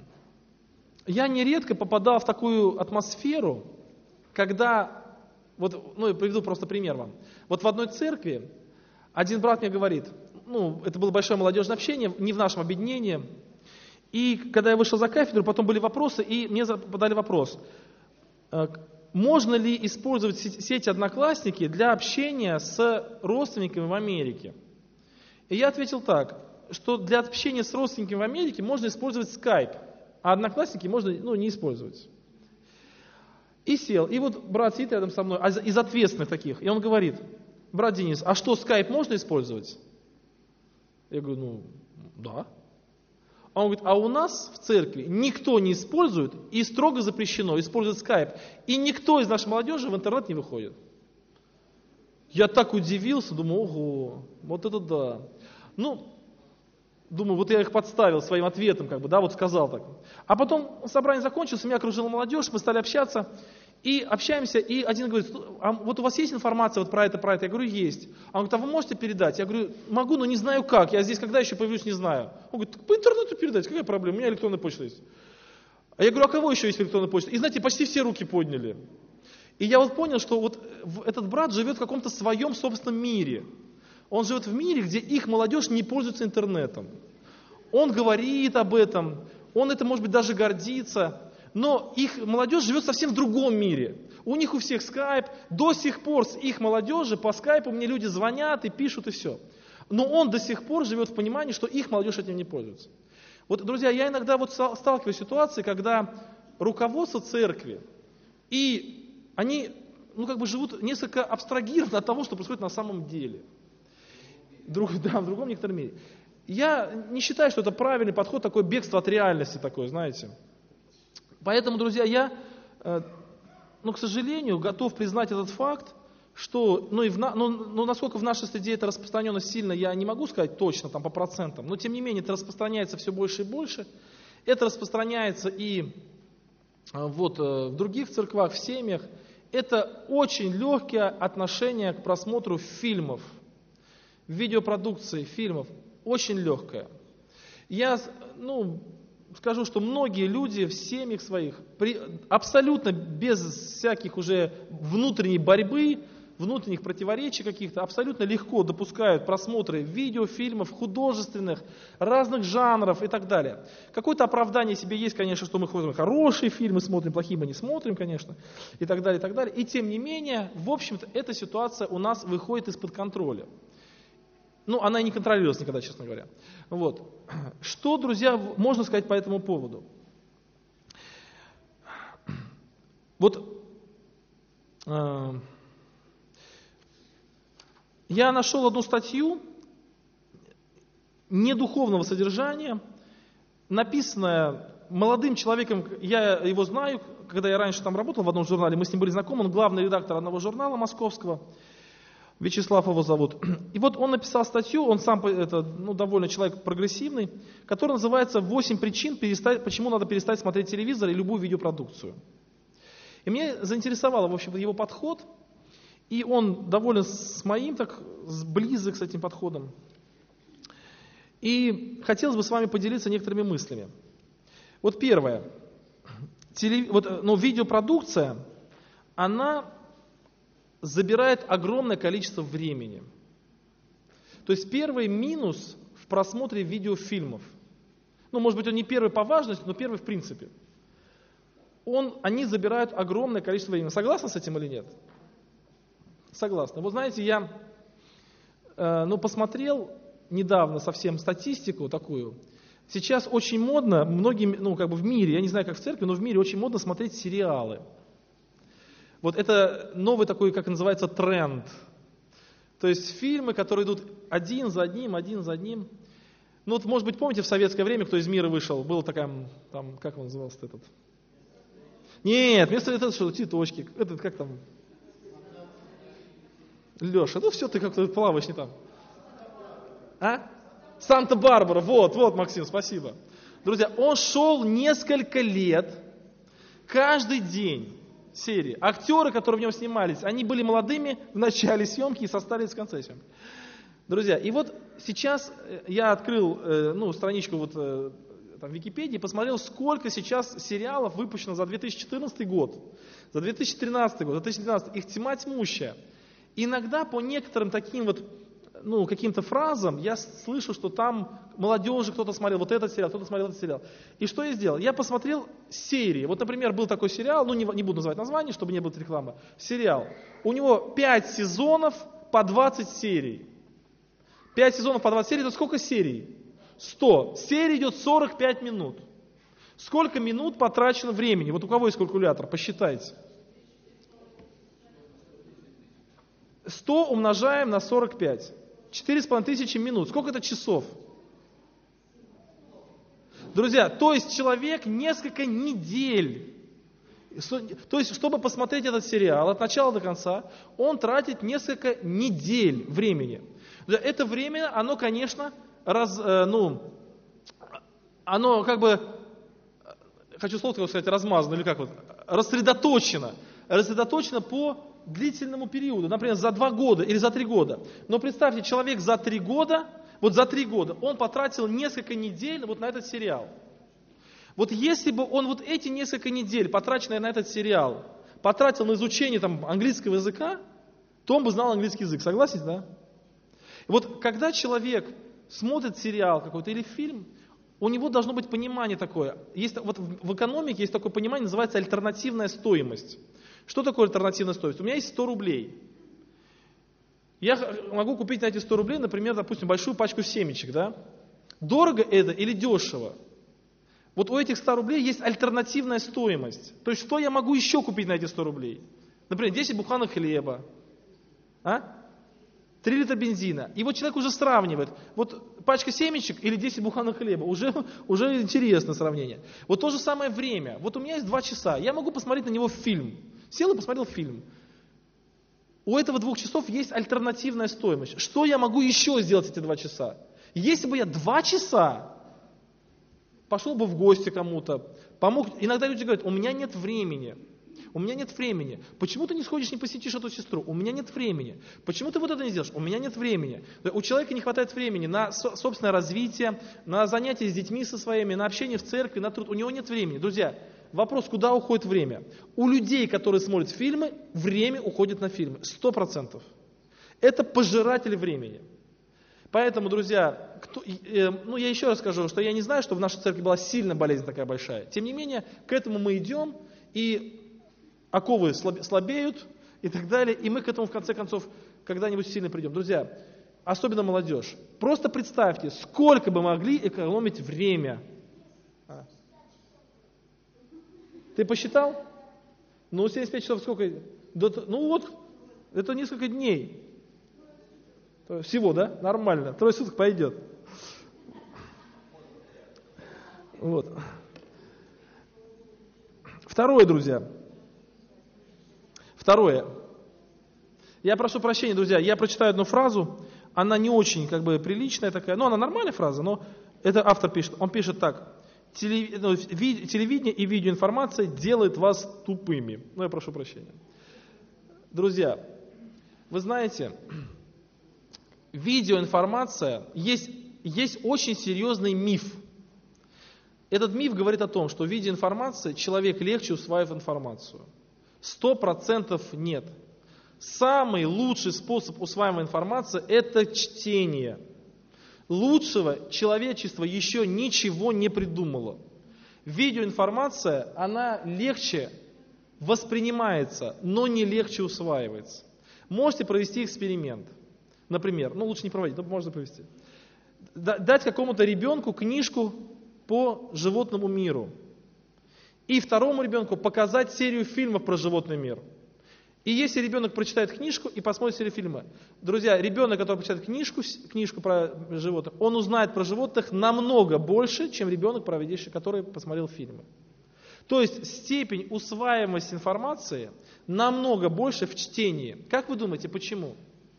я нередко попадал в такую атмосферу, когда, вот, ну я приведу просто пример вам. Вот в одной церкви один брат мне говорит, ну, это было большое молодежное общение, не в нашем объединении. И когда я вышел за кафедру, потом были вопросы, и мне задали вопрос, можно ли использовать сети Одноклассники для общения с родственниками в Америке. И я ответил так, что для общения с родственниками в Америке можно использовать Skype, а Одноклассники можно ну, не использовать. И сел, и вот брат сидит рядом со мной, из ответственных таких, и он говорит, брат Денис, а что, Skype можно использовать? Я говорю, ну, да. А он говорит, а у нас в церкви никто не использует, и строго запрещено использовать Skype. И никто из нашей молодежи в интернет не выходит. Я так удивился, думаю, ого, вот это да. Ну, думаю, вот я их подставил своим ответом, как бы, да, вот сказал так. А потом собрание закончилось, меня окружила молодежь, мы стали общаться. И общаемся, и один говорит, а вот у вас есть информация вот про это, про это? Я говорю, есть. А он говорит, а вы можете передать? Я говорю, могу, но не знаю как. Я здесь когда еще появлюсь, не знаю. Он говорит, по интернету передать, какая проблема? У меня электронная почта есть. А я говорю, а кого еще есть электронная почта? И знаете, почти все руки подняли. И я вот понял, что вот этот брат живет в каком-то своем собственном мире. Он живет в мире, где их молодежь не пользуется интернетом. Он говорит об этом, он это, может быть, даже гордится. Но их молодежь живет совсем в другом мире. У них у всех скайп. До сих пор с их молодежи по скайпу мне люди звонят и пишут, и все. Но он до сих пор живет в понимании, что их молодежь этим не пользуется. Вот, друзья, я иногда вот сталкиваюсь с ситуацией, когда руководство церкви, и они ну, как бы живут несколько абстрагированно от того, что происходит на самом деле. Друг, да, в другом некотором мире. Я не считаю, что это правильный подход, такое бегство от реальности такое, знаете. Поэтому, друзья, я, ну, к сожалению, готов признать этот факт, что, ну, и в, ну, ну, насколько в нашей среде это распространено сильно, я не могу сказать точно, там, по процентам, но, тем не менее, это распространяется все больше и больше. Это распространяется и вот, в других церквах, в семьях. Это очень легкое отношение к просмотру фильмов, видеопродукции, фильмов, очень легкое. Я, ну... Скажу, что многие люди в семьях своих при, абсолютно без всяких уже внутренней борьбы, внутренних противоречий каких-то, абсолютно легко допускают просмотры видеофильмов, художественных, разных жанров и так далее. Какое-то оправдание себе есть, конечно, что мы ходим хорошие фильмы смотрим, плохие мы не смотрим, конечно, и так далее, и так далее. И тем не менее, в общем-то, эта ситуация у нас выходит из-под контроля. Ну, она и не контролировалась никогда, честно говоря. Вот. Что, друзья, можно сказать по этому поводу? Вот э, я нашел одну статью недуховного содержания, написанная молодым человеком, я его знаю, когда я раньше там работал в одном журнале, мы с ним были знакомы, он главный редактор одного журнала московского, Вячеслав его зовут. И вот он написал статью, он сам это, ну, довольно человек прогрессивный, которая называется «восемь причин, перестать, почему надо перестать смотреть телевизор и любую видеопродукцию». И меня заинтересовал, в общем, его подход, и он довольно с моим, так, близок с этим подходом. И хотелось бы с вами поделиться некоторыми мыслями. Вот первое. Телев... Вот, ну, видеопродукция, она забирает огромное количество времени. То есть первый минус в просмотре видеофильмов, ну, может быть, он не первый по важности, но первый в принципе. Он, они забирают огромное количество времени. Согласны с этим или нет? Согласны. Вот знаете, я э, ну, посмотрел недавно совсем статистику такую. Сейчас очень модно, многим, ну, как бы в мире, я не знаю, как в церкви, но в мире очень модно смотреть сериалы. Вот это новый такой, как называется, тренд. То есть фильмы, которые идут один за одним, один за одним. Ну вот, может быть, помните, в советское время, кто из мира вышел, был такая, там, как он назывался этот? Нет, вместо этого что, цветочки, этот, как там? Леша, ну все, ты как-то плаваешь не там. А? Санта-Барбара, вот, вот, Максим, спасибо. Друзья, он шел несколько лет, каждый день серии. Актеры, которые в нем снимались, они были молодыми в начале съемки и состарились в конце съемки. Друзья, и вот сейчас я открыл ну, страничку вот, там, в Википедии, посмотрел, сколько сейчас сериалов выпущено за две тысячи четырнадцатый год, за две тысячи тринадцатый год, за две тысячи двенадцатый. Их тьма тьмущая. Иногда по некоторым таким вот, ну, каким-то фразам я слышу, что там молодежи кто-то смотрел вот этот сериал, кто-то смотрел этот сериал. И что я сделал? Я посмотрел серии. Вот, например, был такой сериал, ну, не, не буду называть название, чтобы не было рекламы. Сериал. У него пять сезонов по двадцать серий. пять сезонов по двадцать серий, это сколько серий? сто. Серия идет сорок пять минут. Сколько минут потрачено времени? Вот у кого есть калькулятор? Посчитайте. сто умножаем на сорок пять. четыре с половиной тысячи минут. Сколько это часов? Друзья, то есть человек несколько недель, то есть чтобы посмотреть этот сериал от начала до конца, он тратит несколько недель времени. Это время, оно, конечно, раз, ну, оно как бы, хочу слово сказать, размазано, или как вот, рассредоточено, рассредоточено по длительному периоду, например, за два года или за три года. Но представьте, человек за три года, вот за три года, он потратил несколько недель вот на этот сериал. Вот если бы он вот эти несколько недель, потраченные на этот сериал, потратил на изучение там, английского языка, то он бы знал английский язык. Согласен, да? И вот когда человек смотрит сериал какой-то или фильм, у него должно быть понимание такое. Есть, вот в экономике есть такое понимание, называется альтернативная стоимость. Что такое альтернативная стоимость? У меня есть сто рублей. Я могу купить на эти сто рублей, например, допустим, большую пачку семечек. Да? Дорого это или дешево? Вот у этих ста рублей есть альтернативная стоимость. То есть, что я могу еще купить на эти сто рублей? Например, десять буханок хлеба. А? три литра бензина. И вот человек уже сравнивает. Вот пачка семечек или десять буханок хлеба. Уже, уже интересное сравнение. Вот то же самое время. Вот у меня есть два часа. Я могу посмотреть на него фильм. Сел и посмотрел фильм. У этого двух часов есть альтернативная стоимость. Что я могу еще сделать эти два часа? Если бы я два часа пошел бы в гости кому-то, помог. Иногда люди говорят, у меня нет времени. У меня нет времени. Почему ты не сходишь, не посетишь эту сестру? У меня нет времени. Почему ты вот это не сделаешь? У меня нет времени. У человека не хватает времени на собственное развитие, на занятия с детьми со своими, на общение в церкви, на труд. У него нет времени. Друзья, вопрос, куда уходит время? У людей, которые смотрят фильмы, время уходит на фильмы. Сто процентов. Это пожиратель времени. Поэтому, друзья, кто, э, ну я еще раз скажу, что я не знаю, что в нашей церкви была сильно болезнь такая большая. Тем не менее, к этому мы идем, и оковы слабеют и так далее, и мы к этому в конце концов когда-нибудь сильно придем. Друзья, особенно молодежь, просто представьте, сколько бы могли экономить время. А. Ты посчитал? Ну, семьдесят пять часов сколько? Ну вот, это несколько дней. Всего, да? Нормально. Трое суток пойдет. Вот. Второе, друзья. Второе. Я прошу прощения, друзья, я прочитаю одну фразу, она не очень как бы приличная такая, но она нормальная фраза, но это автор пишет, он пишет так: телевидение и видеоинформация делает вас тупыми. Ну, я прошу прощения. Друзья, вы знаете, видеоинформация, есть, есть очень серьезный миф. Этот миф говорит о том, что в видеоинформации человек легче усваивает информацию. Сто процентов нет. Самый лучший способ усваивания информации – это чтение. Лучшего человечество еще ничего не придумало. Видеоинформация, она легче воспринимается, но не легче усваивается. Можете провести эксперимент. Например, ну лучше не проводить, но можно провести. Дать какому-то ребенку книжку по животному миру. И второму ребенку показать серию фильмов про животный мир. И если ребенок прочитает книжку и посмотрит телефильмы, друзья, ребенок, который прочитает книжку, книжку про животных, он узнает про животных намного больше, чем ребенок, который посмотрел фильмы. То есть степень усваиваемости информации намного больше в чтении. Как вы думаете, почему?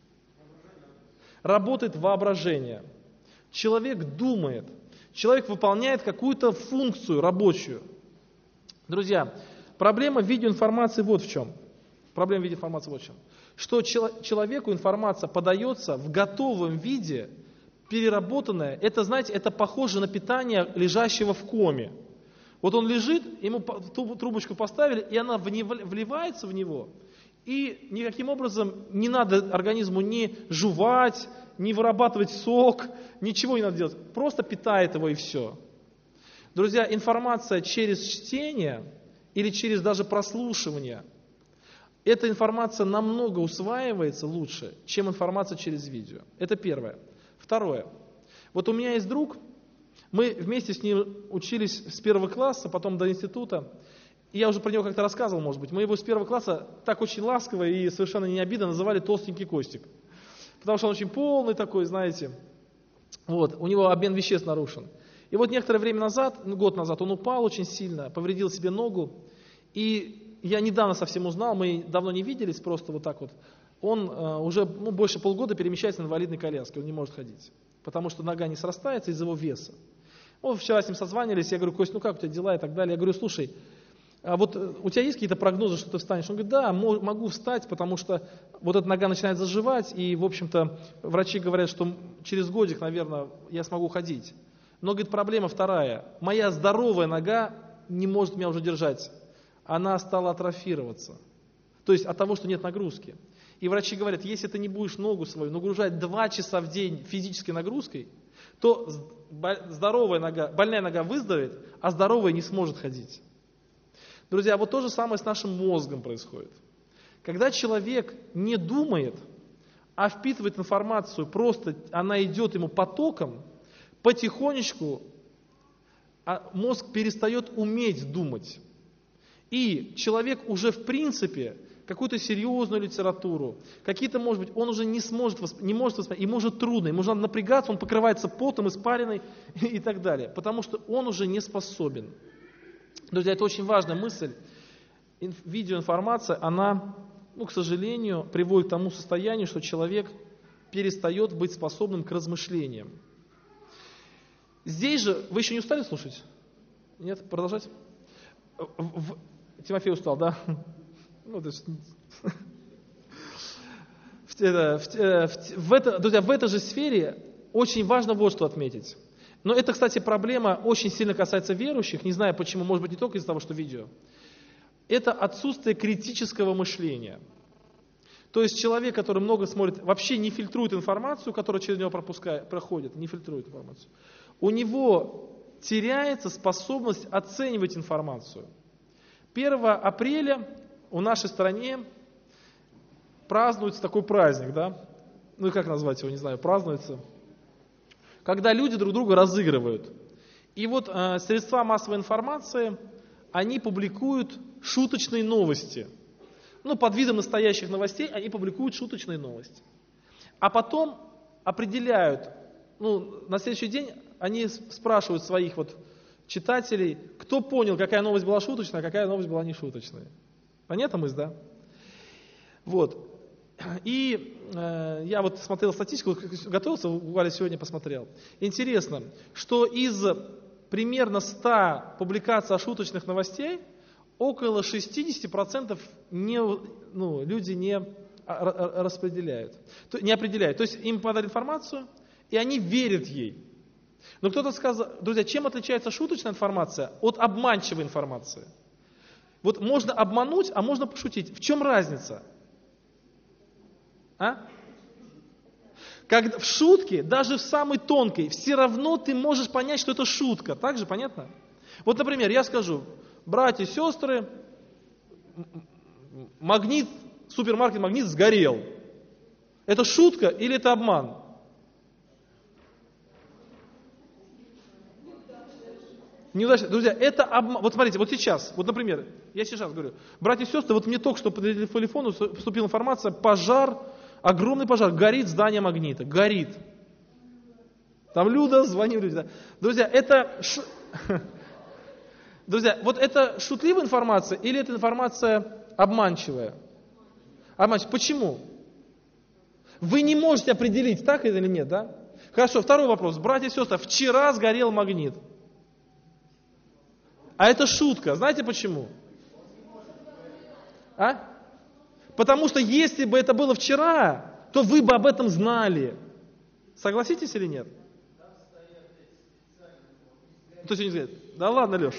Работает воображение. Человек думает. Человек выполняет какую-то функцию рабочую. Друзья, проблема видеоинформации вот в чем. Проблема видеоинформации вот в чем. Что человеку информация подается в готовом виде, переработанная. Это, знаете, это похоже на питание лежащего в коме. Вот он лежит, ему трубочку поставили, и она вливается в него. И никаким образом не надо организму ни жевать, ни вырабатывать сок, ничего не надо делать. Просто питает его и все. Друзья, информация через чтение или через даже прослушивание, эта информация намного усваивается лучше, чем информация через видео. Это первое. Второе. Вот у меня есть друг, мы вместе с ним учились с первого класса, потом до института. И я уже про него как-то рассказывал, может быть. Мы его с первого класса так очень ласково и совершенно не обидно называли толстенький Костик. Потому что он очень полный такой, знаете. Вот, у него обмен веществ нарушен. И вот некоторое время назад, год назад, он упал очень сильно, повредил себе ногу. И я недавно совсем узнал, мы давно не виделись, просто вот так вот. Он э, уже ну, больше полгода перемещается на инвалидной коляске, он не может ходить. Потому что нога не срастается из-за его веса. Вот вчера с ним созванивались, я говорю: Кость, ну как у тебя дела и так далее. Я говорю: слушай, а вот у тебя есть какие-то прогнозы, что ты встанешь? Он говорит: да, могу встать, потому что вот эта нога начинает заживать, и, в общем-то, врачи говорят, что через годик, наверное, я смогу ходить. Но, говорит, проблема вторая. Моя здоровая нога не может меня уже держать. Она стала атрофироваться. То есть от того, что нет нагрузки. И врачи говорят, если ты не будешь ногу свою нагружать два часа в день физической нагрузкой, то здоровая нога, больная нога выздоровеет, а здоровая не сможет ходить. Друзья, вот то же самое с нашим мозгом происходит. Когда человек не думает, а впитывает информацию, просто она идет ему потоком, потихонечку мозг перестает уметь думать. И человек уже в принципе какую-то серьезную литературу, какие-то, может быть, он уже не сможет, не может воспринять, ему уже трудно, ему нужно надо он покрывается потом, испариной и так далее, потому что он уже не способен. Друзья, это очень важная мысль. Видеоинформация, она, ну, к сожалению, приводит к тому состоянию, что человек перестает быть способным к размышлениям. Здесь же, вы еще не устали слушать? Нет? Продолжать? В... Тимофей устал, да? Ну, то есть... в, в, в, это, друзья, в этой же сфере очень важно вот что отметить. Но это, кстати, проблема очень сильно касается верующих, не знаю почему, может быть не только из-за того, что видео. Это отсутствие критического мышления. То есть человек, который много смотрит, вообще не фильтрует информацию, которая через него пропускает, проходит, не фильтрует информацию. У него теряется способность оценивать информацию. первого апреля у нашей стране празднуется такой праздник, да? Ну и как назвать его, не знаю, празднуется. Когда люди друг друга разыгрывают. И вот э, средства массовой информации, они публикуют шуточные новости. Ну, под видом настоящих новостей они публикуют шуточные новости. А потом определяют, ну, на следующий день они спрашивают своих вот читателей, кто понял, какая новость была шуточная, а какая новость была не шуточная. Понятна мысль, да? Вот. И э, я вот смотрел статистику, готовился, буквально сегодня посмотрел. Интересно, что из примерно ста публикаций о шуточных новостей около шестьдесят процентов не, ну, люди не распределяют, не определяют. То есть им подали информацию, и они верят ей. Но кто-то сказал, друзья, чем отличается шуточная информация от обманчивой информации? Вот можно обмануть, а можно пошутить. В чем разница? А? Как в шутке, даже в самой тонкой, все равно ты можешь понять, что это шутка. Так же, понятно? Вот, например, я скажу, братья и сестры, магнит, супермаркет Магнит сгорел. Это шутка или это обман? Неудачно. Друзья, это обман. Вот смотрите, вот сейчас, вот, например, я сейчас говорю, братья и сестры, вот мне только что по телефону поступила информация, пожар, огромный пожар, горит здание Магнита, горит. Там Люда, звоним люди. Да. Друзья, это... Ш... Друзья, вот это шутливая информация или это информация обманчивая? Обманчивая. Почему? Вы не можете определить, так это или нет, да? Хорошо, второй вопрос. Братья и сестры, вчера сгорел Магнит. А это шутка. Знаете почему? А? Потому что если бы это было вчера, то вы бы об этом знали. Согласитесь или нет? Кто сегодня говорит? Да ладно, Леш.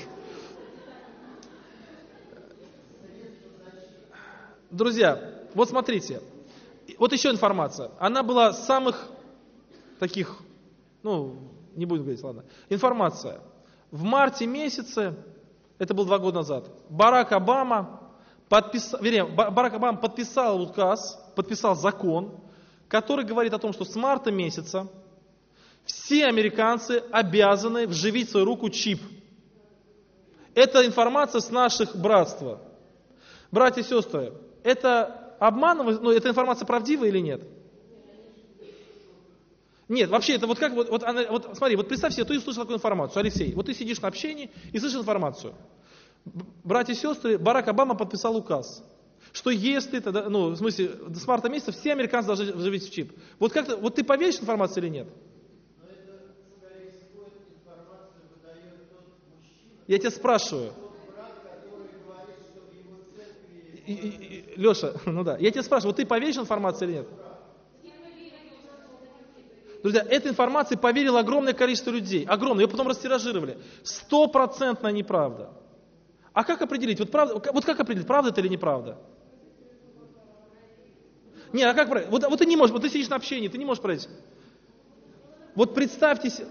Друзья, вот смотрите. Вот еще информация. Она была с самых таких, ну, не будем говорить, ладно. Информация. В марте месяце, это было два года назад, Барак Обама подписал, вернее, Барак Обама подписал указ, подписал закон, который говорит о том, что с марта месяца все американцы обязаны вживить в свою руку чип. Это информация с наших братства. Братья и сестры, это обман, ну, эта информация правдивая или нет? Нет, вообще, это вот как, вот, вот, она, вот смотри, вот представь себе, ты услышал такую информацию, Алексей, вот ты сидишь на общении и слышишь информацию. Братья и сестры, Барак Обама подписал указ, что если, тогда, ну, в смысле, с марта месяца все американцы должны вживить в чип. Вот как вот ты поверишь информации или нет? Но это, скорее всего, информацию выдает тот мужчина, Я тебя спрашиваю. тот брат, который говорит, что в его церкви... И, и, и, Леша, ну да, я тебя спрашиваю, вот ты поверишь информации или нет? Друзья, этой информации поверило огромное количество людей. Огромное. Ее потом растиражировали. Стопроцентная неправда. А как определить? Вот, правда, вот как определить, правда это или неправда? Не, а как проверить? Вот, вот ты не можешь, вот ты сидишь на общении, ты не можешь проверить. Вот представьте себе,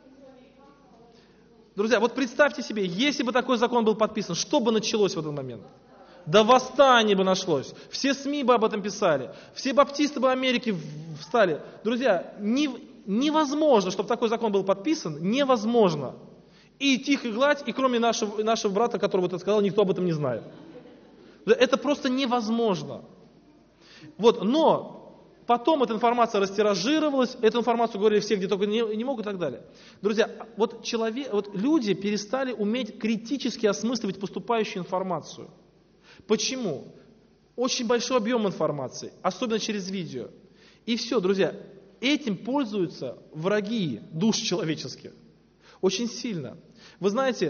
друзья, вот представьте себе, если бы такой закон был подписан, что бы началось в этот момент? Да восстание бы нашлось. Все СМИ бы об этом писали. Все баптисты бы Америки встали. Друзья, не, невозможно, чтобы такой закон был подписан. Невозможно. И тихо гладь, и кроме нашего, нашего брата, который вот это сказал, никто об этом не знает. Это просто невозможно. Вот, но потом эта информация растиражировалась, эту информацию говорили все, где только не, не могут и так далее. Друзья, вот, человек, вот люди перестали уметь критически осмысливать поступающую информацию. Почему? Очень большой объем информации, особенно через видео. И все, друзья, этим пользуются враги душ человеческих. Очень сильно. Вы знаете,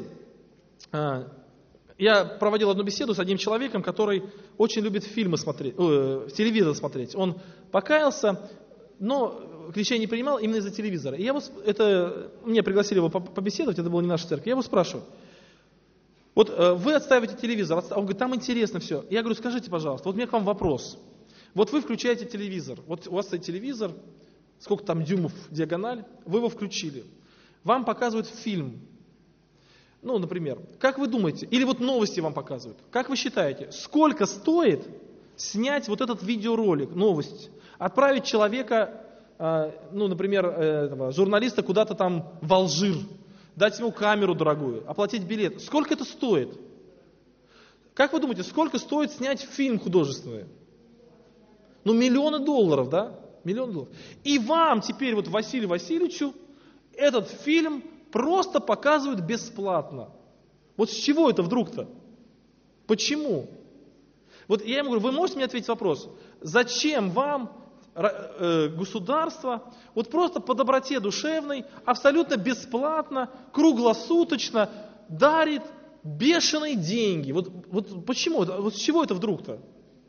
я проводил одну беседу с одним человеком, который очень любит фильмы смотреть, э, телевизор смотреть. Он покаялся, но крещение не принимал именно из-за телевизора. И я вот, это, меня пригласили его побеседовать, это была не наша церковь. Я его спрашиваю. Вот э, вы отставите телевизор, он говорит, там интересно все. Я говорю, скажите, пожалуйста, вот у меня к вам вопрос. Вот вы включаете телевизор, вот у вас стоит телевизор, сколько там дюймов диагональ, вы его включили. Вам показывают фильм, ну, например, как вы думаете, или вот новости вам показывают, как вы считаете, сколько стоит снять вот этот видеоролик, новость, отправить человека, э, ну, например, э, этого, журналиста куда-то там в Алжир, дать ему камеру дорогую, оплатить билет. Сколько это стоит? Как вы думаете, сколько стоит снять фильм художественный? Ну, миллионы долларов, да? Миллион долларов. И вам теперь, вот Василию Васильевичу, этот фильм просто показывают бесплатно. Вот с чего это вдруг-то? Почему? Вот я ему говорю, вы можете мне ответить вопрос, зачем вам государство вот просто по доброте душевной, абсолютно бесплатно, круглосуточно дарит бешеные деньги? Вот, вот почему? Вот с чего это вдруг-то?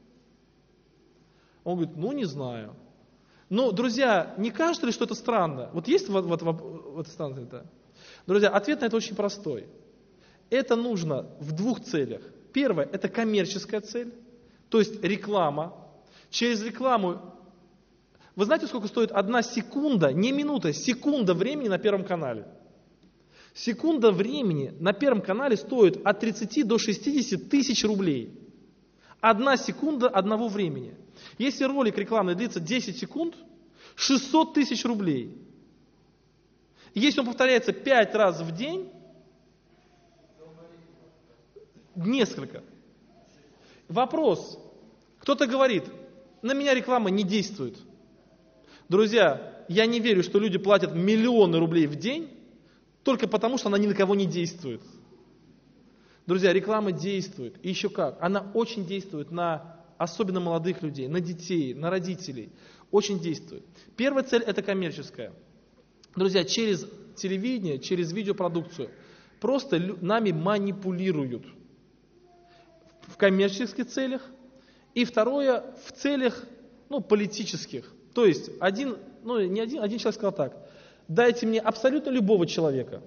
Он говорит, ну не знаю. Но, друзья, не кажется ли, что это странно? Вот есть вот, вот, вот странно это? Друзья, ответ на это очень простой. Это нужно в двух целях. Первое, это коммерческая цель, то есть реклама. Через рекламу, вы знаете, сколько стоит одна секунда, не минута, секунда времени на Первом канале? Секунда времени на Первом канале стоит от тридцати до шестидесяти тысяч рублей. Одна секунда одного времени. Если ролик рекламный длится десять секунд, шестьсот тысяч рублей. Если он повторяется пять раз в день, Несколько. Вопрос. Кто-то говорит, на меня реклама не действует. Друзья, я не верю, что люди платят миллионы рублей в день только потому, что она ни на кого не действует. Друзья, реклама действует. И еще как. Она очень действует на особенно молодых людей, на детей, на родителей. Очень действует. Первая цель – это коммерческая. Друзья, через телевидение, через видеопродукцию просто нами манипулируют в коммерческих целях. И второе, в целях ну, политических. То есть, один, ну, не один, один человек сказал так, дайте мне абсолютно любого человека,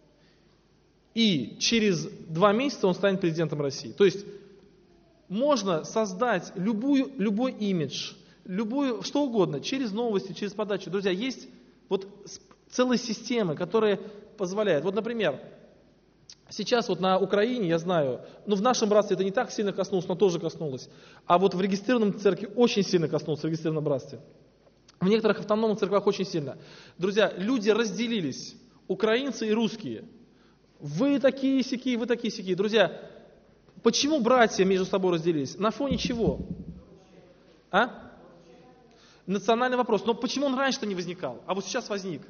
и через два месяца он станет президентом России. То есть, можно создать любую, любой имидж, любую, что угодно, через новости, через подачу. Друзья, есть вот целые системы, которые позволяют. Вот, например, сейчас вот на Украине, я знаю, ну в нашем братстве это не так сильно коснулось, но тоже коснулось. А вот в регистрированном церкви очень сильно коснулось, в регистрированном братстве. В некоторых автономных церквях очень сильно. Друзья, люди разделились, украинцы и русские. Вы такие сякие, вы такие сякие. Друзья, почему братья между собой разделились? На фоне чего? А? Национальный вопрос. Но почему он раньше-то не возникал? А вот сейчас возник.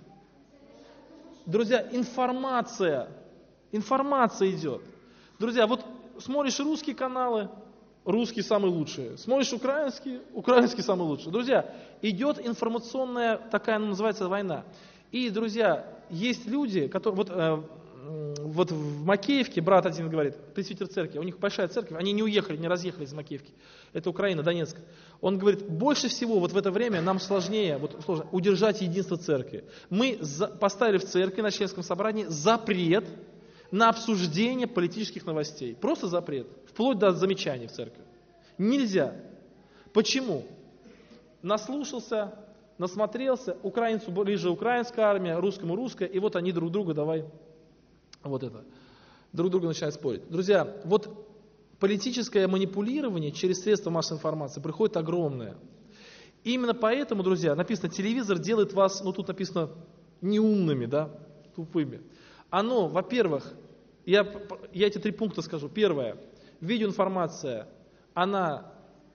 Друзья, информация. Информация идет. Друзья, вот смотришь русские каналы, русские самые лучшие. Смотришь украинские, украинские самые лучшие. Друзья, идет информационная такая, ну, называется, война. И, друзья, есть люди, которые... Вот, э, вот в Макеевке брат один говорит, пресвитер церкви, у них большая церковь, они не уехали, не разъехали из Макеевки. Это Украина, Донецк. Он говорит, больше всего вот в это время нам сложнее, вот, сложно удержать единство церкви. Мы за, поставили в церкви на членском собрании запрет на обсуждение политических новостей. Просто запрет. Вплоть до замечаний в церкви. Нельзя. Почему? Наслушался, насмотрелся, украинцу ближе украинская армия, русскому русская, и вот они друг друга давай, вот это, друг друга начинают спорить. Друзья, вот политическое манипулирование через средства массовой информации приходит огромное. И именно поэтому, друзья, написано, телевизор делает вас, ну тут написано, неумными, да, тупыми. Оно, во-первых, я, я эти три пункта скажу. Первое, видеоинформация, она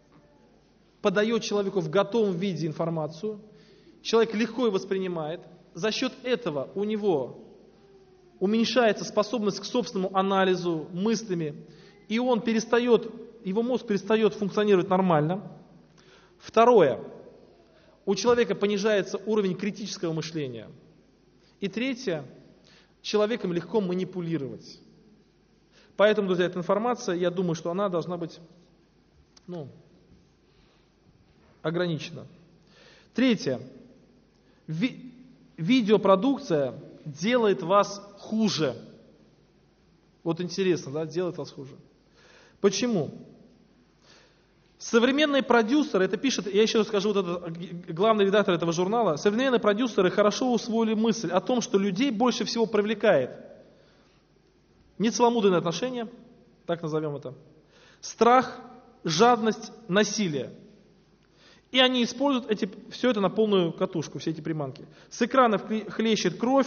подает человеку в готовом виде информацию, человек легко ее воспринимает, за счет этого у него уменьшается способность к собственному анализу мыслями, и он перестает, его мозг перестает функционировать нормально. Второе, у человека понижается уровень критического мышления. И третье, человеком легко манипулировать. Поэтому, друзья, эта информация, я думаю, что она должна быть ну, ограничена. Третье. Ви- видеопродукция делает вас хуже. Вот интересно, да, делает вас хуже. Почему? Современные продюсеры, это пишет, я еще раз скажу, вот этот главный редактор этого журнала, современные продюсеры хорошо усвоили мысль о том, что людей больше всего привлекает нецеломудренные отношения, так назовем это, страх, жадность, насилие. И они используют эти, все это на полную катушку, все эти приманки. С экранов хлещет кровь,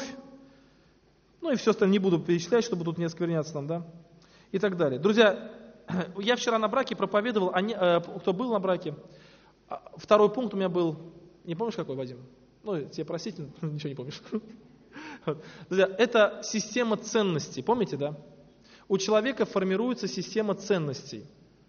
ну и все остальное не буду перечислять, чтобы тут не оскверняться нам, да, и так далее. Друзья, я вчера на браке проповедовал, а не, э, кто был на браке, второй пункт у меня был, не помнишь какой, Вадим? Ну, тебе простите, ничего не помнишь. Друзья, это система ценностей, помните, да? У человека формируется система ценностей.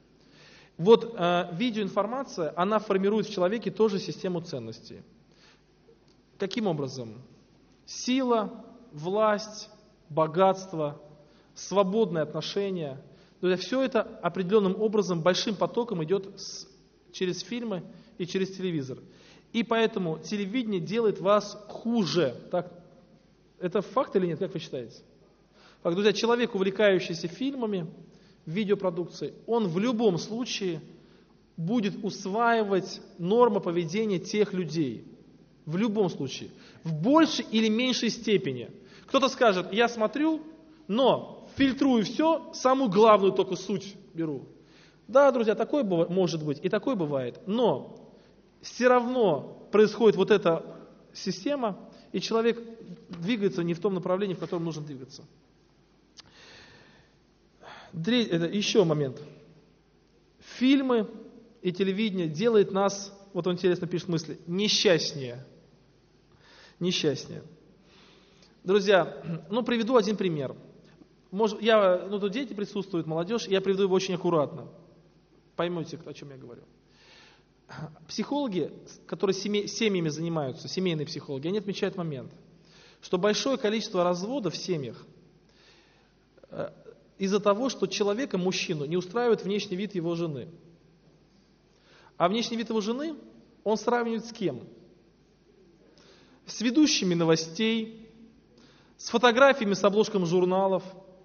Вот э, видеоинформация, она формирует в человеке тоже систему ценностей. Каким образом? Сила, власть, богатство, свободные отношения. Друзья, все это определенным образом, большим потоком идет с, через фильмы и через телевизор. И поэтому телевидение делает вас хуже. Так, это факт или нет, как вы считаете? Так, друзья, человек, увлекающийся фильмами, видеопродукцией, он в любом случае будет усваивать нормы поведения тех людей. В любом случае. В большей или меньшей степени. Кто-то скажет, я смотрю, но фильтрую все, самую главную только суть беру. Да, друзья, такое может быть и такое бывает, но все равно происходит вот эта система, и человек двигается не в том направлении, в котором нужно двигаться. Это еще момент. Фильмы и телевидение делает нас, вот он интересно пишет мысли, несчастнее. Несчастнее. Друзья, ну приведу один пример. Может, я, ну тут дети присутствуют, молодежь, я приведу его очень аккуратно. Поймете, о чем я говорю. Психологи, которые семей, семьями занимаются, семейные психологи, они отмечают момент, что большое количество разводов в семьях э, из-за того, что человека, мужчину, не устраивает внешний вид его жены. А внешний вид его жены он сравнивает с кем? С ведущими новостей, с фотографиями с обложками журналов.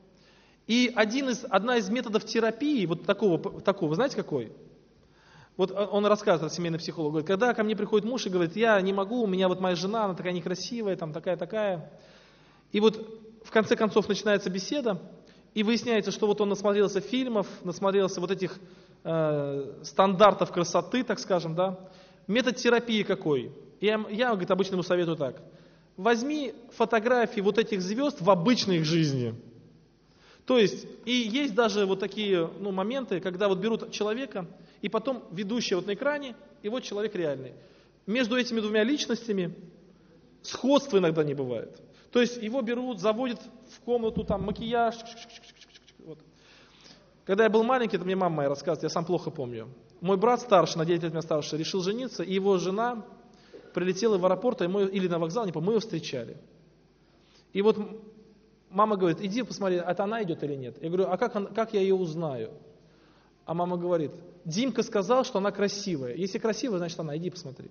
И один из, одна из методов терапии, вот такого, такого, вы знаете какой? Вот он рассказывает, семейный психолог, говорит, когда ко мне приходит муж и говорит, я не могу, у меня вот моя жена, она такая некрасивая, там такая-такая. И вот в конце концов начинается беседа, и выясняется, что вот он насмотрелся фильмов, насмотрелся вот этих э, стандартов красоты, так скажем, да. Метод терапии какой? Я, я говорит, обычно ему советую так. Возьми фотографии вот этих звезд в обычной их жизни. То есть, и есть даже вот такие ну, моменты, когда вот берут человека, и потом ведущий вот на экране, и вот человек реальный. Между этими двумя личностями сходства иногда не бывает. То есть его берут, заводят в комнату, там макияж. Вот. Когда я был маленький, это мне мама моя рассказывает, я сам плохо помню. Мой брат старший, на девять лет меня старше, решил жениться, и его жена прилетела в аэропорт, и мы, или на вокзал, не помню, мы ее встречали. И вот мама говорит, иди посмотри, это она идет или нет. Я говорю, а как, она, как я ее узнаю? А мама говорит, Димка сказал, что она красивая. Если красивая, значит она, иди посмотри.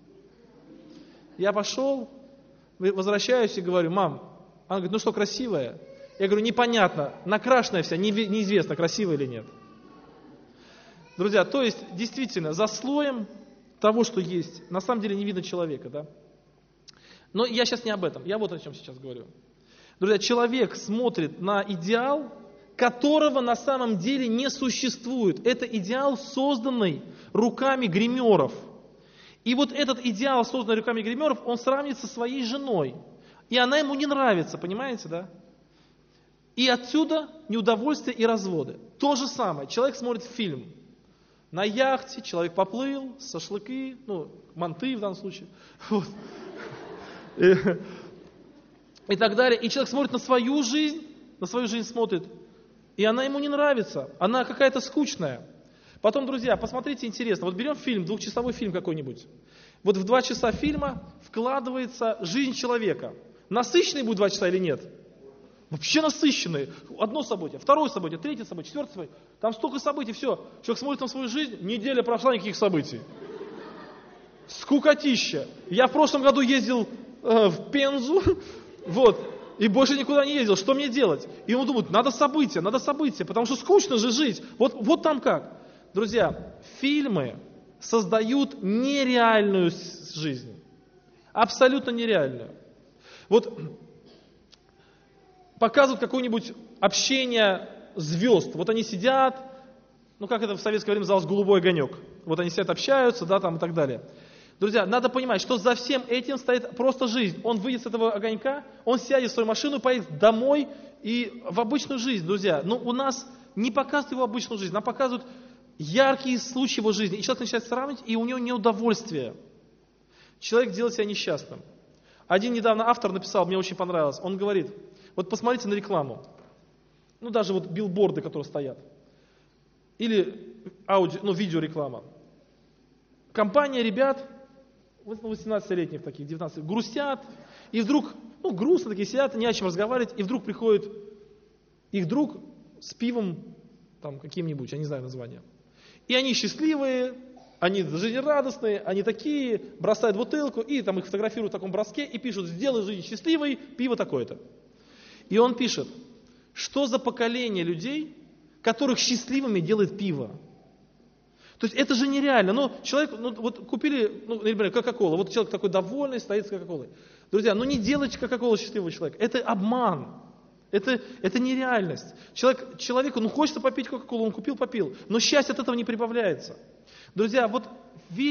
Я пошел, возвращаюсь и говорю, мам, она говорит, ну что, красивая? Я говорю, непонятно, накрашенная вся, неизвестно, красивая или нет. Друзья, то есть, действительно, за слоем того, что есть, на самом деле не видно человека, да? Но я сейчас не об этом, я вот о чем сейчас говорю. Друзья, человек смотрит на идеал, которого на самом деле не существует. Это идеал, созданный руками гримеров. И вот этот идеал, созданный руками гримеров, он сравнивает со своей женой. И она ему не нравится, понимаете, да? И отсюда неудовольствие и разводы. То же самое. Человек смотрит фильм. На яхте человек поплыл, шашлыки, ну, манты в данном случае. Вот. И, и так далее. И человек смотрит на свою жизнь, на свою жизнь смотрит, и она ему не нравится. Она какая-то скучная. Потом, друзья, посмотрите, интересно. Вот берем фильм, двухчасовой фильм какой-нибудь. Вот в два часа фильма вкладывается жизнь человека. Насыщенный будет два часа или нет? Вообще насыщенный. Одно событие, второе событие, третье событие, четвертое событие. Там столько событий, все. Человек смотрит на свою жизнь, неделя прошла, никаких событий. Скукотища. Я в прошлом году ездил э, в Пензу, вот, и больше никуда не ездил. Что мне делать? И он думает, надо события, надо события, потому что скучно же жить. Вот, вот там как. Друзья, фильмы создают нереальную жизнь. Абсолютно нереальную. Вот показывают какое-нибудь общение звезд. Вот они сидят, ну как это в советское время называлось, голубой огонек. Вот они сидят, общаются, да, там и так далее. Друзья, надо понимать, что за всем этим стоит просто жизнь. Он выйдет с этого огонька, он сядет в свою машину, поедет домой и в обычную жизнь, друзья. Но у нас не показывают его обычную жизнь, нам показывают яркие случаи его жизни. И человек начинает сравнивать, и у него неудовольствие. Человек делает себя несчастным. Один недавно автор написал, мне очень понравилось, он говорит, вот посмотрите на рекламу, ну даже вот билборды, которые стоят, или аудио, ну, видеореклама. Компания ребят, восемнадцатилетних таких, девятнадцать, грустят, и вдруг, ну грустно такие сидят, не о чем разговаривать, и вдруг приходит их друг с пивом, там каким-нибудь, я не знаю название. И они счастливые, они жизнерадостные, они такие, бросают бутылку, и там их фотографируют в таком броске, и пишут, сделай жизнь счастливой, пиво такое-то. И он пишет, что за поколение людей, которых счастливыми делает пиво. То есть это же нереально. Ну, человек, ну, вот купили, ну, например, Кока-Колу, вот человек такой довольный, стоит с Кока-Колой. Друзья, ну не делайте Кока-Колу счастливого человека. Это обман. Это, это нереальность. Человек, человеку, ну хочется попить Кока-Колу, он купил, попил. Но счастье от этого не прибавляется. Друзья, вот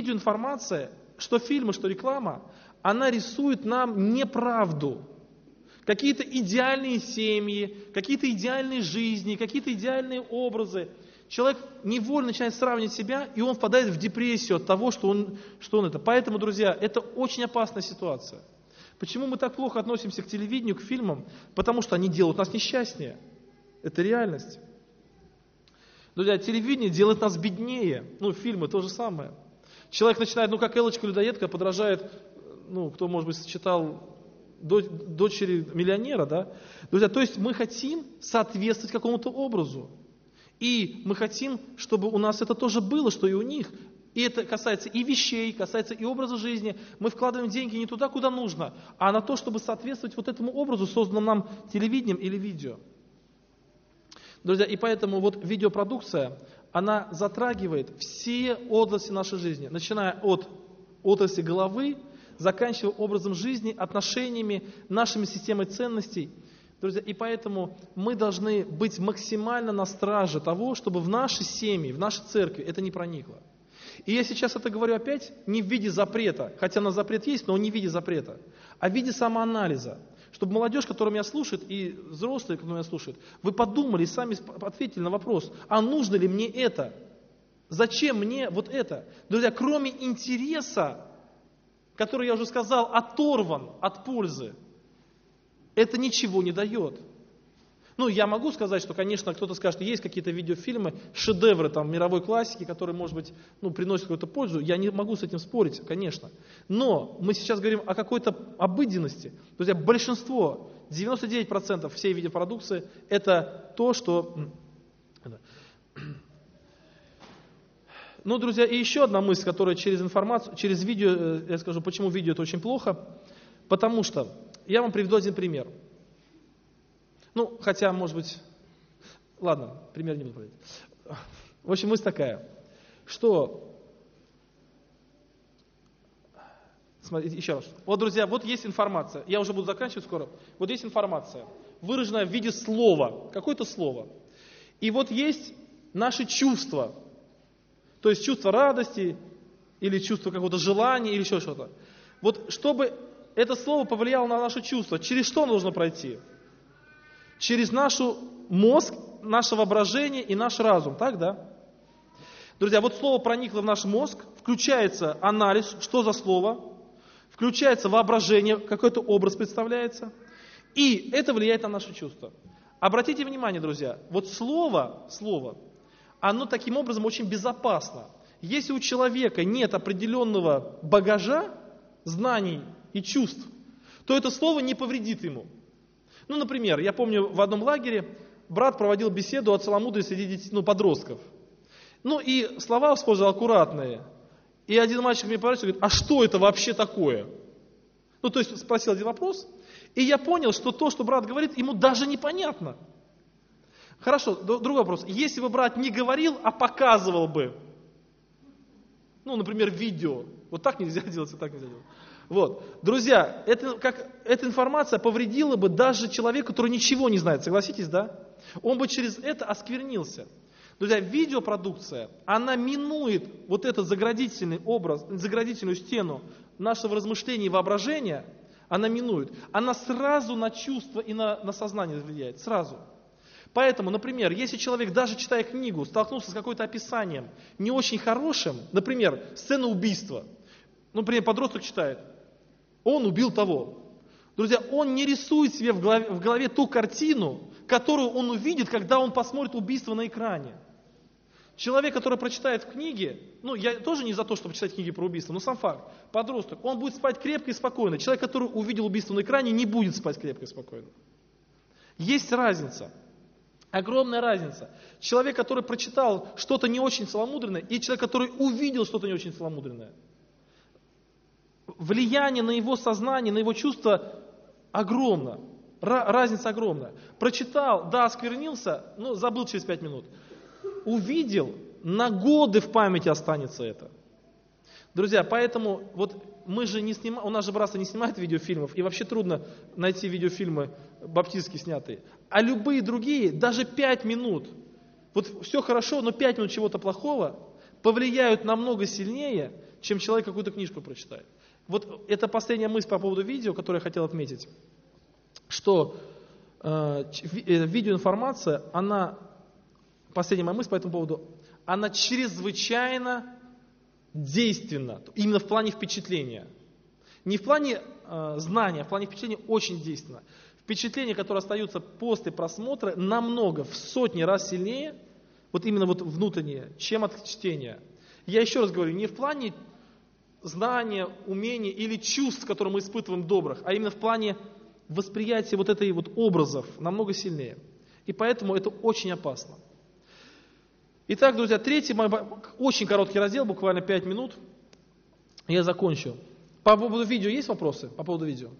видеоинформация, что фильмы, что реклама, она рисует нам неправду. какие-то идеальные семьи, какие-то идеальные жизни, какие-то идеальные образы. Человек невольно начинает сравнивать себя, и он впадает в депрессию от того, что он, что он это. Поэтому, друзья, это очень опасная ситуация. Почему мы так плохо относимся к телевидению, к фильмам? Потому что они делают нас несчастнее. Это реальность. Друзья, телевидение делает нас беднее. Ну, фильмы то же самое. Человек начинает, ну, как Элочка-людоедка, подражает, ну, кто, может быть, читал «Дочери миллионера», да? Друзья, то есть мы хотим соответствовать какому-то образу. И мы хотим, чтобы у нас это тоже было, что и у них. И это касается и вещей, касается и образа жизни. Мы вкладываем деньги не туда, куда нужно, а на то, чтобы соответствовать вот этому образу, созданному нам телевидением или видео. Друзья, и поэтому вот видеопродукция, она затрагивает все области нашей жизни, начиная от отрасли головы, заканчивая образом жизни, отношениями, нашими системой ценностей. Друзья, и поэтому мы должны быть максимально на страже того, чтобы в наши семьи, в нашей церкви это не проникло. И я сейчас это говорю опять не в виде запрета, хотя на запрет есть, но не в виде запрета, а в виде самоанализа. Чтобы молодежь, которая меня слушает, и взрослые, которые меня слушают, вы подумали и сами ответили на вопрос, а нужно ли мне это? Зачем мне вот это? Друзья, кроме интереса, который, я уже сказал, оторван от пользы, это ничего не дает. Ну, я могу сказать, что, конечно, кто-то скажет, есть какие-то видеофильмы, шедевры там, мировой классики, которые, может быть, ну, приносят какую-то пользу. Я не могу с этим спорить, конечно. Но мы сейчас говорим о какой-то обыденности. Друзья, большинство, девяносто девять процентов всей видеопродукции, это то, что... Ну, друзья, и еще одна мысль, которая через информацию, через видео, я скажу, почему видео это очень плохо. Потому что, я вам приведу один пример. Ну, хотя, может быть, ладно, пример не буду приводить. В общем, мысль такая, что, смотрите, еще раз. Вот, друзья, вот есть информация, я уже буду заканчивать скоро. Вот есть информация, выраженная в виде слова, какое-то слово. И вот есть наши чувства, то есть чувство радости, или чувство какого-то желания, или еще что-то. Вот чтобы это слово повлияло на наши чувства, через что нужно пройти? Через наш мозг, наше воображение и наш разум, так, да? Друзья, вот слово проникло в наш мозг, включается анализ, что за слово, включается воображение, какой-то образ представляется, и это влияет на наши чувства. Обратите внимание, друзья, вот слово, слово, оно таким образом очень безопасно. Если у человека нет определенного багажа, знаний и чувств, то это слово не повредит ему. Ну, например, я помню, в одном лагере брат проводил беседу о целомудрии среди детей, ну, подростков. Ну, и слова использовал аккуратные. И один мальчик мне поворачивается и говорит, а что это вообще такое? Ну, то есть спросил один вопрос, и я понял, что то, что брат говорит, ему даже непонятно. Хорошо, другой вопрос. Если бы брат не говорил, а показывал бы, ну, например, видео, вот так нельзя делать, вот так нельзя делать. Вот. Друзья, это, как, эта информация повредила бы даже человеку, который ничего не знает, согласитесь, да? Он бы через это осквернился. Друзья, видеопродукция, она минует вот этот заградительный образ, заградительную стену нашего размышления и воображения, она минует. Она сразу на чувства и на, на сознание влияет, сразу. Поэтому, например, если человек, даже читая книгу, столкнулся с каким-то описанием не очень хорошим, например, сцена убийства, ну, например, подросток читает, он убил того. Друзья, он не рисует себе в голове, в голове ту картину, которую он увидит, когда он посмотрит убийство на экране. Человек, который прочитает в книге, ну, я тоже не за то, чтобы читать книги про убийство, но сам факт, подросток, он будет спать крепко и спокойно. Человек, который увидел убийство на экране, не будет спать крепко и спокойно. Есть разница. Огромная разница. Человек, который прочитал что-то не очень целомудренное, и человек, который увидел что-то не очень целомудренное. Влияние на его сознание, на его чувства огромно. Разница огромная. Прочитал, да, осквернился, но забыл через пять минут. Увидел, на годы в памяти останется это. Друзья, поэтому вот мы же не снимаем, у нас же братство не снимает видеофильмов, и вообще трудно найти видеофильмы баптистские снятые. А любые другие, даже пять минут, вот все хорошо, но пять минут чего-то плохого повлияют намного сильнее, чем человек какую-то книжку прочитает. Вот это последняя мысль по поводу видео, которую я хотел отметить. что э, видеоинформация, она, последняя моя мысль по этому поводу, она чрезвычайно действенна, именно в плане впечатления. Не в плане э, знания, а в плане впечатления очень действенна. Впечатления, которые остаются после просмотра, намного, в сотни раз сильнее, вот именно вот внутреннее, чем от чтения. Я еще раз говорю, не в плане знания, умения или чувств, которые мы испытываем добрых, а именно в плане восприятия вот этой вот образов намного сильнее. И поэтому это очень опасно. Итак, друзья, третий, мой, очень короткий раздел, буквально пять минут, я закончу. По поводу видео есть вопросы? По поводу видео?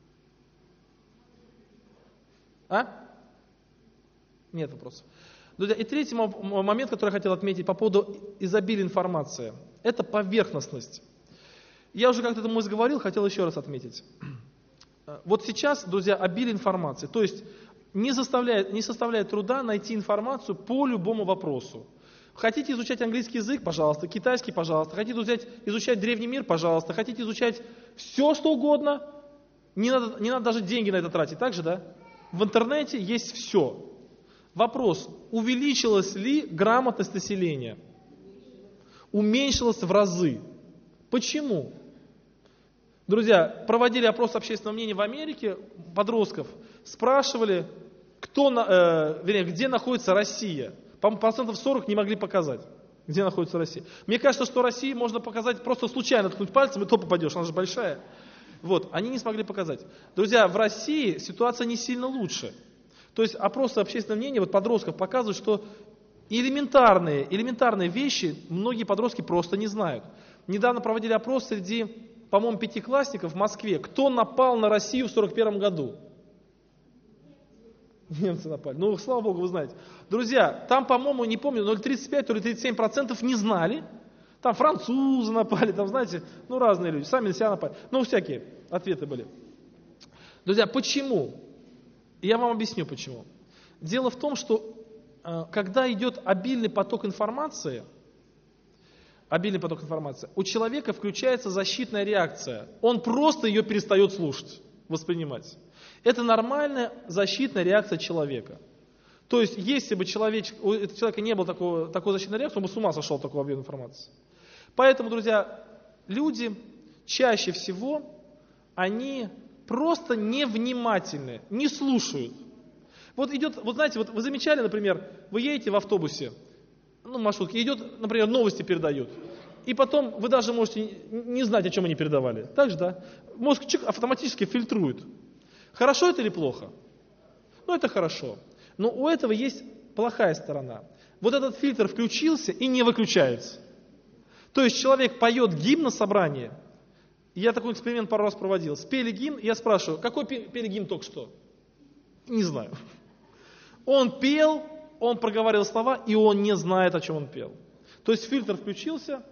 А? Нет вопросов. Друзья, и третий момент, который я хотел отметить по поводу изобилия информации, это поверхностность. Я уже как-то этому говорил, хотел еще раз отметить. Вот сейчас, друзья, обилие информации, то есть не составляет, не составляет труда найти информацию по любому вопросу. Хотите изучать английский язык, пожалуйста, китайский, пожалуйста, хотите изучать, изучать древний мир, пожалуйста, хотите изучать все, что угодно, не надо, не надо даже деньги на это тратить, так же, да? В интернете есть все. Вопрос, увеличилась ли грамотность населения? Уменьшилась в разы. Почему? Друзья, проводили опрос общественного мнения в Америке, подростков, спрашивали, кто, э, вернее, где находится Россия. По-моему, процентов сорок не могли показать, где находится Россия. Мне кажется, что Россию можно показать просто случайно, ткнуть пальцем, и то попадешь, она же большая. Вот, они не смогли показать. Друзья, в России ситуация не сильно лучше. То есть опросы общественного мнения вот подростков показывают, что элементарные, элементарные вещи многие подростки просто не знают. Недавно проводили опрос среди, по-моему, пятиклассников в Москве. Кто напал на Россию в сорок первом году? Немцы напали. Ну, слава Богу, вы знаете. Друзья, там, по-моему, не помню, ноль целых тридцать пять, то ли тридцать семь процентов не знали. Там французы напали, там, знаете, ну, разные люди, сами на себя напали. Ну, всякие ответы были. Друзья, почему? Я вам объясню, почему. Дело в том, что э, когда идет обильный поток информации, обильный поток информации, у человека включается защитная реакция. Он просто ее перестает слушать, воспринимать. Это нормальная защитная реакция человека. То есть, если бы человек, у этого человека не было такого, такой защитной реакции, он бы с ума сошел от такого объема информации. Поэтому, друзья, люди чаще всего, они просто невнимательны, не слушают. Вот идет, вот знаете, вот вы замечали, например, вы едете в автобусе, ну, маршрутке, идет, например, новости передают. И потом вы даже можете не знать, о чем они передавали. Так же, да? Мозг автоматически фильтрует. Хорошо это или плохо? Ну, это хорошо. Но у этого есть плохая сторона. Вот этот фильтр включился и не выключается. То есть человек поет гимн на собрании. Я такой эксперимент пару раз проводил. Спели гимн, я спрашиваю, какой пели гимн только что? Не знаю. Он пел, он проговаривал слова, и он не знает, о чем он пел. То есть фильтр включился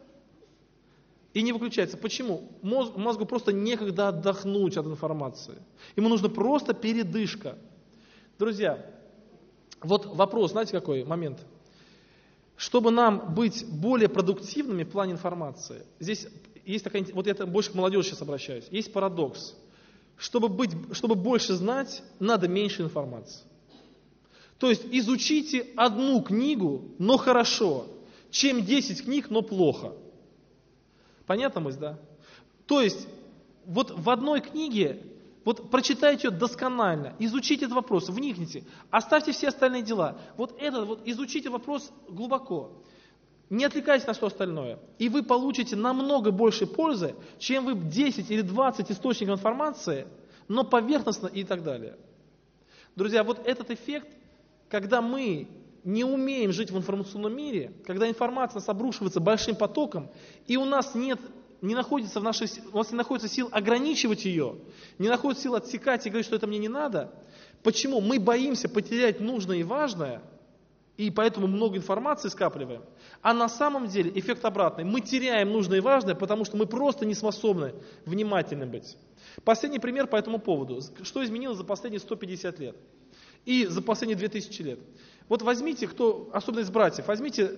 и не выключается. Почему? Мозг, мозгу просто некогда отдохнуть от информации. Ему нужна просто передышка. Друзья, вот вопрос, знаете какой момент? Чтобы нам быть более продуктивными в плане информации, здесь есть такая, вот я больше к молодежи сейчас обращаюсь, есть парадокс. Чтобы, быть, чтобы больше знать, надо меньше информации. То есть изучите одну книгу, но хорошо, чем десять книг, но плохо. Понятно мысль, да? То есть вот в одной книге, вот прочитайте ее досконально, изучите этот вопрос, вникните, оставьте все остальные дела. Вот этот, вот изучите вопрос глубоко. Не отвлекайтесь на что остальное. И вы получите намного больше пользы, чем вы десять или двадцать источников информации, но поверхностно и так далее. Друзья, вот этот эффект, когда мы не умеем жить в информационном мире, когда информация нас обрушивается большим потоком, и у нас нет, не находится в нашей, у нас не находится сил ограничивать ее, не находится сил отсекать и говорить, что это мне не надо. Почему? Мы боимся потерять нужное и важное, и поэтому много информации скапливаем. А на самом деле эффект обратный. Мы теряем нужное и важное, потому что мы просто не способны внимательны быть. Последний пример по этому поводу. Что изменилось за последние сто пятьдесят лет? И за последние две тысячи лет. Вот возьмите, кто, особенно из братьев, возьмите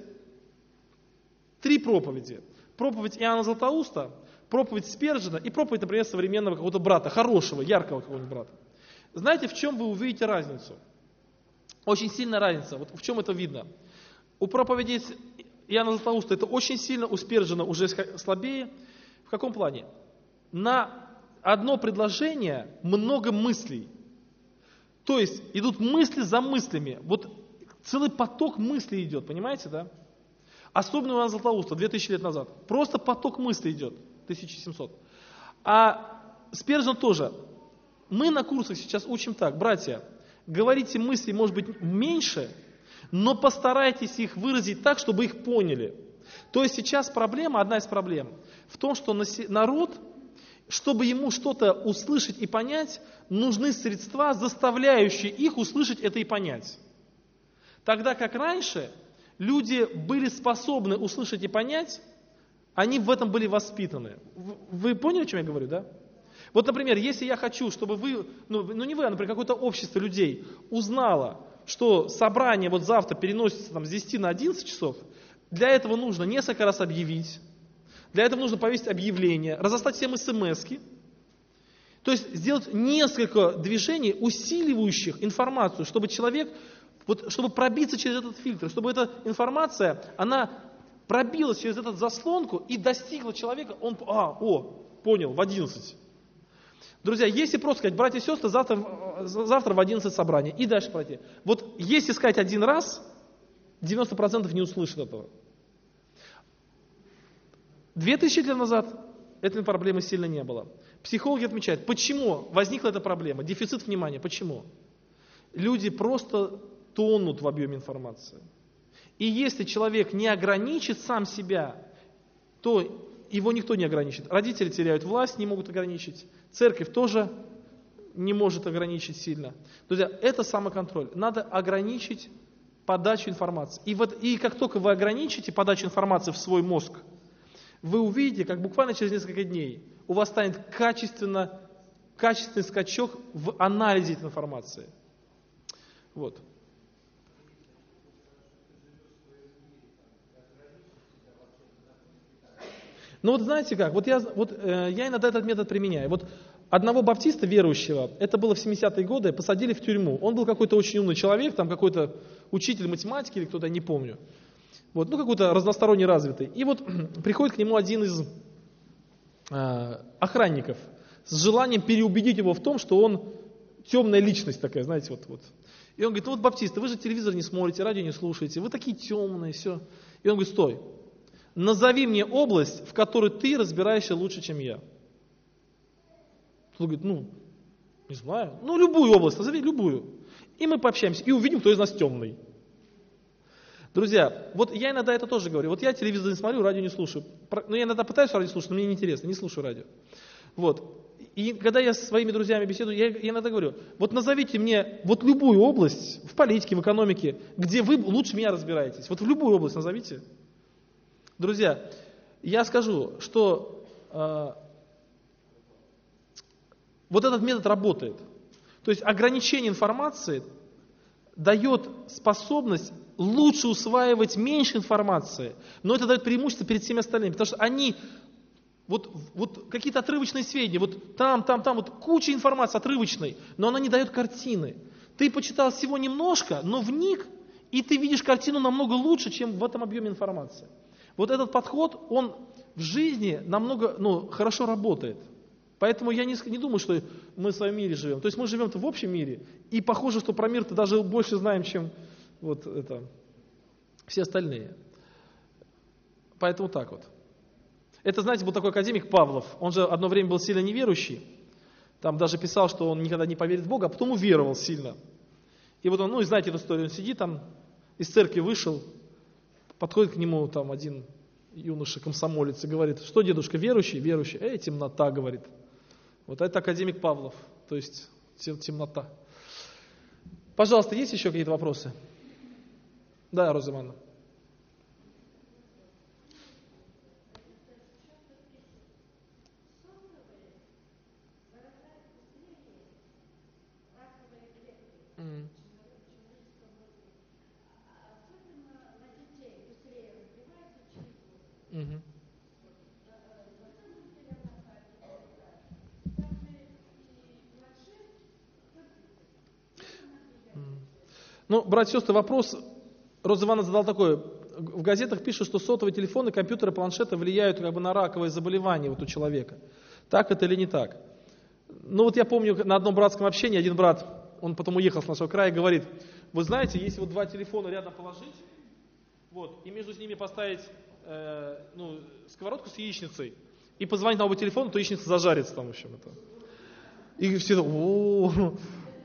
три проповеди. Проповедь Иоанна Златоуста, проповедь Спержена и проповедь, например, современного какого-то брата, хорошего, яркого какого-нибудь брата. Знаете, в чем вы увидите разницу? Очень сильная разница. Вот в чем это видно? У проповедей Иоанна Златоуста это очень сильно, у Спержина уже слабее. В каком плане? На одно предложение много мыслей. То есть идут мысли за мыслями. Вот целый поток мыслей идет, понимаете, да? Особенно у Иоанна Златоуста, две тысячи лет назад. Просто поток мыслей идет, тысяча семьсот. А Спержин тоже. Мы на курсах сейчас учим так, братья, говорите мысли, может быть, меньше, но постарайтесь их выразить так, чтобы их поняли. То есть сейчас проблема, одна из проблем, в том, что народ, чтобы ему что-то услышать и понять, нужны средства, заставляющие их услышать это и понять. Тогда как раньше люди были способны услышать и понять, они в этом были воспитаны. Вы поняли, о чем я говорю, да? Вот, например, если я хочу, чтобы вы, ну, ну не вы, а, например, какое-то общество людей узнало, что собрание вот завтра переносится там, с десяти на одиннадцать часов, для этого нужно несколько раз объявить, для этого нужно повесить объявление, разослать всем смс-ки, то есть сделать несколько движений, усиливающих информацию, чтобы человек, вот, чтобы пробиться через этот фильтр, чтобы эта информация, она пробилась через эту заслонку и достигла человека, он, а, о, понял, в одиннадцать. Друзья, если просто сказать, братья и сестры, завтра, завтра в одиннадцать собрание, и дальше пройти. Вот если сказать один раз, девяносто процентов не услышат этого. Две тысячи лет назад этой проблемы сильно не было. Психологи отмечают, почему возникла эта проблема, дефицит внимания, почему? Люди просто тонут в объеме информации. И если человек не ограничит сам себя, то его никто не ограничит. Родители теряют власть, не могут ограничить. Церковь тоже не может ограничить сильно. Друзья, это самоконтроль. Надо ограничить подачу информации. И, вот, и как только вы ограничите подачу информации в свой мозг, вы увидите, как буквально через несколько дней у вас станет качественно, качественный скачок в анализе этой информации. Вот. Ну вот знаете как, вот я, вот, э, я иногда этот метод применяю. Вот одного баптиста верующего, это было в семидесятые годы, посадили в тюрьму. Он был какой-то очень умный человек, там какой-то учитель математики или кто-то, не помню. Вот, ну какой-то разносторонне развитый. И вот приходит к нему один из э, охранников с желанием переубедить его в том, что он темная личность такая, знаете, вот. вот. И он говорит, ну вот баптисты, вы же телевизор не смотрите, радио не слушаете, вы такие темные, все. И он говорит, стой. Назови мне область, в которой ты разбираешься лучше, чем я. Кто говорит, ну, не знаю. Ну, любую область, назови любую. И мы пообщаемся, и увидим, кто из нас темный. Друзья, вот я иногда это тоже говорю. Вот я телевизор не смотрю, радио не слушаю. Ну, я иногда пытаюсь радио слушать, но мне неинтересно, не слушаю радио. Вот. И когда я со своими друзьями беседую, я, я иногда говорю, вот назовите мне вот любую область в политике, в экономике, где вы лучше меня разбираетесь. Вот в любую область назовите. Друзья, я скажу, что э, вот этот метод работает. То есть ограничение информации дает способность лучше усваивать меньше информации, но это дает преимущество перед всеми остальными, потому что они, вот, вот какие-то отрывочные сведения, вот там, там, там, вот куча информации отрывочной, но она не дает картины. Ты почитал всего немножко, но вник, и ты видишь картину намного лучше, чем в этом объеме информации. Вот этот подход, он в жизни намного, ну, хорошо работает. Поэтому я не, не думаю, что мы в своем мире живем. То есть мы живем-то в общем мире, и похоже, что про мир-то даже больше знаем, чем вот это, все остальные. Поэтому так вот. Это, знаете, был такой академик Павлов. Он же одно время был сильно неверующий. Там даже писал, что он никогда не поверит в Бога, а потом уверовал сильно. И вот он, ну, и знаете эту историю, он сидит там, из церкви вышел, подходит к нему там один юноша-комсомолец и говорит, что, дедушка, верующий? Верующий. Эй, темнота, говорит. Вот это академик Павлов, то есть темнота. Пожалуйста, есть еще какие-то вопросы? Да, Роза. Mm. Mm-hmm. Ну, братья и сестры, вопрос Роза Ивановна задал такой. В газетах пишут, что сотовые телефоны, компьютеры, планшеты влияют как бы на раковые заболевания вот у человека. Так это или не так? Ну вот я помню на одном братском общении один брат, он потом уехал с нашего края, говорит, вы знаете, если вот два телефона рядом положить, вот, и между ними поставить э, ну, сковородку с яичницей, и позвонить на оба телефона, то яичница зажарится там, в общем. Это. И все о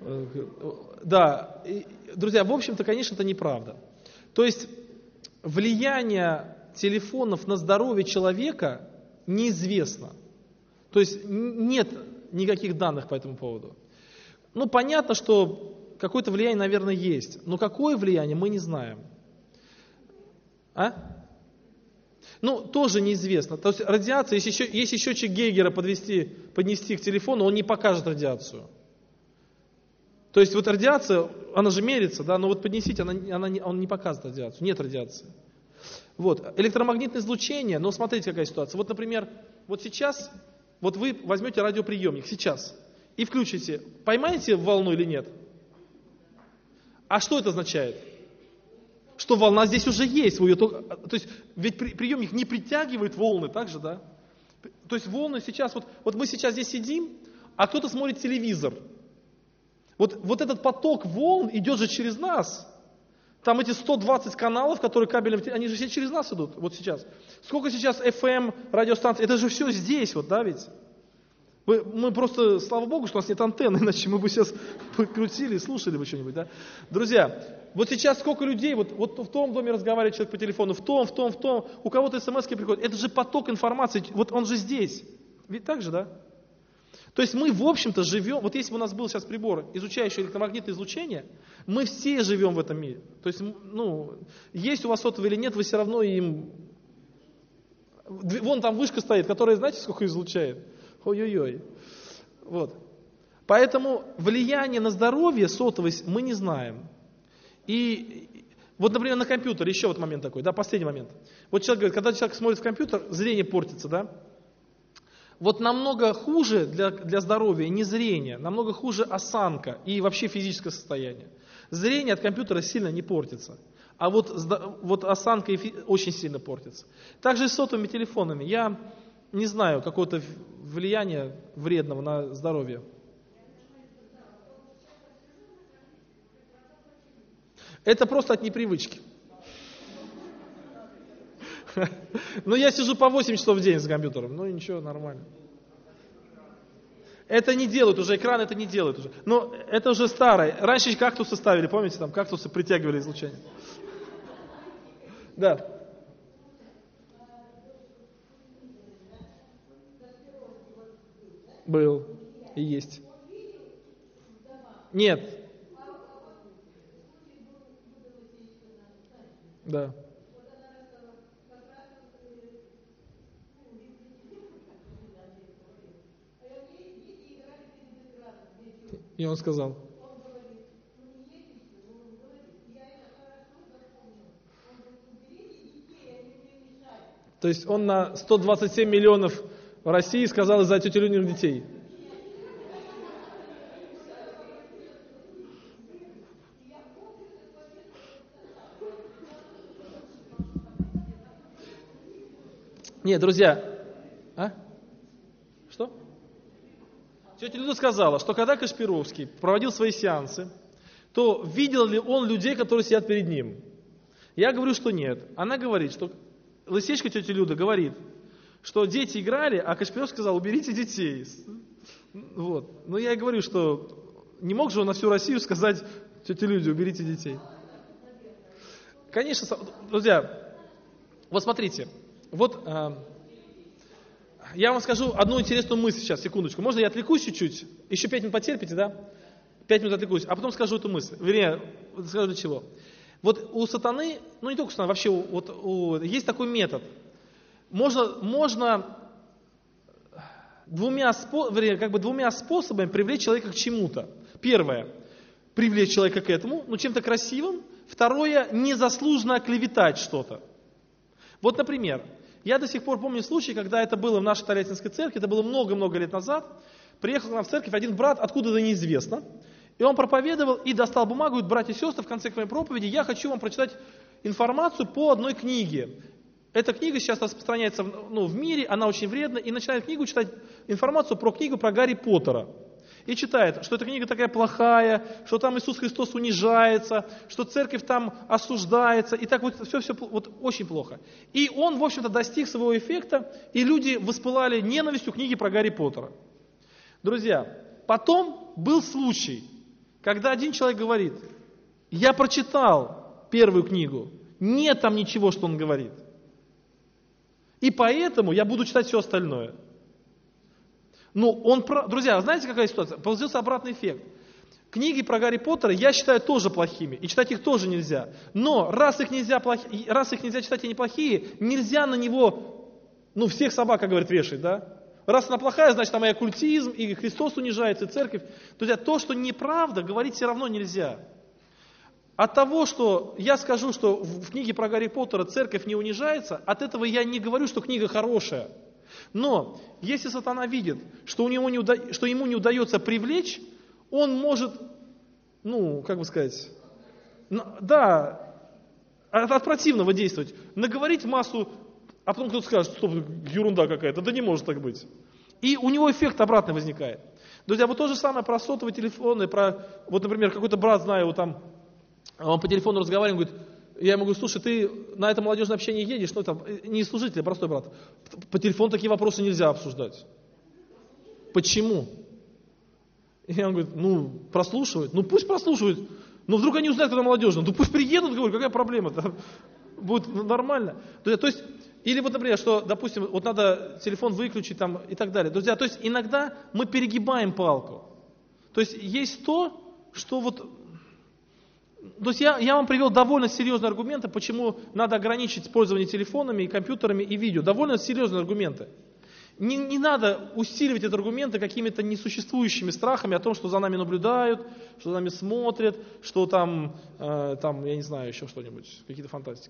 да, и, друзья, в общем-то, конечно, это неправда. То есть влияние телефонов на здоровье человека неизвестно. То есть нет никаких данных по этому поводу. Ну, понятно, что какое-то влияние, наверное, есть. Но какое влияние, мы не знаем. А? Ну, тоже неизвестно. То есть радиация, если, еще, если счетчик Гейгера подвести, поднести к телефону, он не покажет радиацию. То есть вот радиация, она же мерится, да, но вот поднесите, она, она не, он не показывает радиацию, нет радиации. Вот, электромагнитное излучение, но смотрите, какая ситуация. Вот, например, вот сейчас, вот вы возьмете радиоприемник, сейчас, и включите, поймаете волну или нет? А что это означает? Что волна здесь уже есть. Вы ее только, то есть, ведь приемник не притягивает волны, так же, да? То есть волны сейчас, вот, вот мы сейчас здесь сидим, а кто-то смотрит телевизор. Вот, вот этот поток волн идет же через нас. Там эти сто двадцать каналов, которые кабелем, они же все через нас идут, вот сейчас. Сколько сейчас эф эм радиостанций, это же все здесь, вот, да, ведь? Мы, мы просто, слава Богу, что у нас нет антенны, иначе мы бы сейчас крутили и слушали бы что-нибудь, да. Друзья, вот сейчас сколько людей, вот, вот в том доме разговаривает человек по телефону, в том, в том, в том, у кого-то смс-ки приходят, это же поток информации, вот он же здесь. Ведь так же, да? То есть мы, в общем-то, живем, вот если бы у нас был сейчас прибор, изучающий электромагнитное излучение, мы все живем в этом мире. То есть, ну, есть у вас сотовый или нет, вы все равно им... Вон там вышка стоит, которая, знаете, сколько излучает? Ой-ой-ой. Вот. Поэтому влияние на здоровье сотовой мы не знаем. И вот, например, на компьютер, еще вот момент такой, да, последний момент. Вот человек говорит, когда человек смотрит в компьютер, зрение портится, да? Вот намного хуже для, для здоровья не зрение, намного хуже осанка и вообще физическое состояние. Зрение от компьютера сильно не портится, а вот, вот осанка и фи, очень сильно портится. Также и с сотовыми телефонами. Я не знаю какого-то влияния вредного на здоровье. Это просто от непривычки. Ну, я сижу по восемь часов в день за компьютером. Ну, ничего, нормально. Это не делают уже, экран это не делают уже. Но это уже старое. Раньше кактусы ставили, помните, там кактусы притягивали излучение. Да. Был и есть. Нет. Да. И он сказал. То есть он на сто двадцать семь миллионов в России сказал из-за тетелюних детей. Нет, друзья. А? Что? Тетя Люда сказала, что когда Кашпировский проводил свои сеансы, то видел ли он людей, которые сидят перед ним? Я говорю, что нет. Она говорит, что лысечка тетя Люда говорит, что дети играли, а Кашпировский сказал, уберите детей. Вот. Но я и говорю, что не мог же он на всю Россию сказать тете Люде, уберите детей. Конечно, друзья, вот смотрите, вот... Я вам скажу одну интересную мысль сейчас, секундочку. Можно я отвлекусь чуть-чуть? Еще пять минут потерпите, да? Пять минут отвлекусь, а потом скажу эту мысль. Вернее, скажу для чего. Вот у сатаны, ну не только у сатаны, вообще вот, у, есть такой метод. Можно, можно двумя, вернее, как бы двумя способами привлечь человека к чему-то. Первое, привлечь человека к этому, ну чем-то красивым. Второе, незаслуженно оклеветать что-то. Вот, например, я до сих пор помню случай, когда это было в нашей Тольяттинской церкви, это было много-много лет назад. Приехал к нам в церковь один брат, откуда-то неизвестно. И он проповедовал и достал бумагу, говорит: братья и сестры, в конце моей проповеди я хочу вам прочитать информацию по одной книге. Эта книга сейчас распространяется ну, в мире, она очень вредна, и начинает книгу читать информацию про книгу про Гарри Поттера. И читает, что эта книга такая плохая, что там Иисус Христос унижается, что церковь там осуждается, и так вот все-все вот очень плохо. И он, в общем-то, достиг своего эффекта, и люди воспылали ненавистью к книге про Гарри Поттера. Друзья, потом был случай, когда один человек говорит: я прочитал первую книгу, нет там ничего, что он говорит. И поэтому я буду читать все остальное. Ну, он, друзья, знаете, какая ситуация? Получился обратный эффект. Книги про Гарри Поттера я считаю тоже плохими, и читать их тоже нельзя. Но раз их нельзя, плохи, раз их нельзя читать и неплохие, нельзя на него, ну, всех собак, как говорят, вешать, да? Раз она плохая, значит, там и оккультизм, и Христос унижается, и церковь. Друзья, то, что неправда, говорить все равно нельзя. От того, что я скажу, что в книге про Гарри Поттера церковь не унижается, от этого я не говорю, что книга хорошая. Но если сатана видит, что, у него не уда... что ему не удается привлечь, он может, ну, как бы сказать, да, от, от противного действовать, наговорить массу, а потом кто-то скажет: стоп, ерунда какая-то, да не может так быть. И у него эффект обратный возникает. Друзья, вот то же самое про сотовые телефоны, про, вот, например, какой-то брат, знаю, вот там, он по телефону разговаривает, говорит, я ему говорю: слушай, ты на это молодежное общение едешь, ну там, не служитель, а простой брат, по телефону такие вопросы нельзя обсуждать. Почему? И он говорит: ну, прослушивают, ну пусть прослушивают, но вдруг они узнают, когда молодежно, ну пусть приедут, говорю, какая проблема-то, будет нормально. То есть, или вот, например, что, допустим, вот надо телефон выключить там и так далее. Друзья, то есть иногда мы перегибаем палку. То есть есть то, что вот... То есть я, я вам привел довольно серьезные аргументы, почему надо ограничить пользование телефонами, и компьютерами и видео. Довольно серьезные аргументы. Не, не надо усиливать эти аргументы какими-то несуществующими страхами о том, что за нами наблюдают, что за нами смотрят, что там, э, там я не знаю, еще что-нибудь, какие-то фантастики.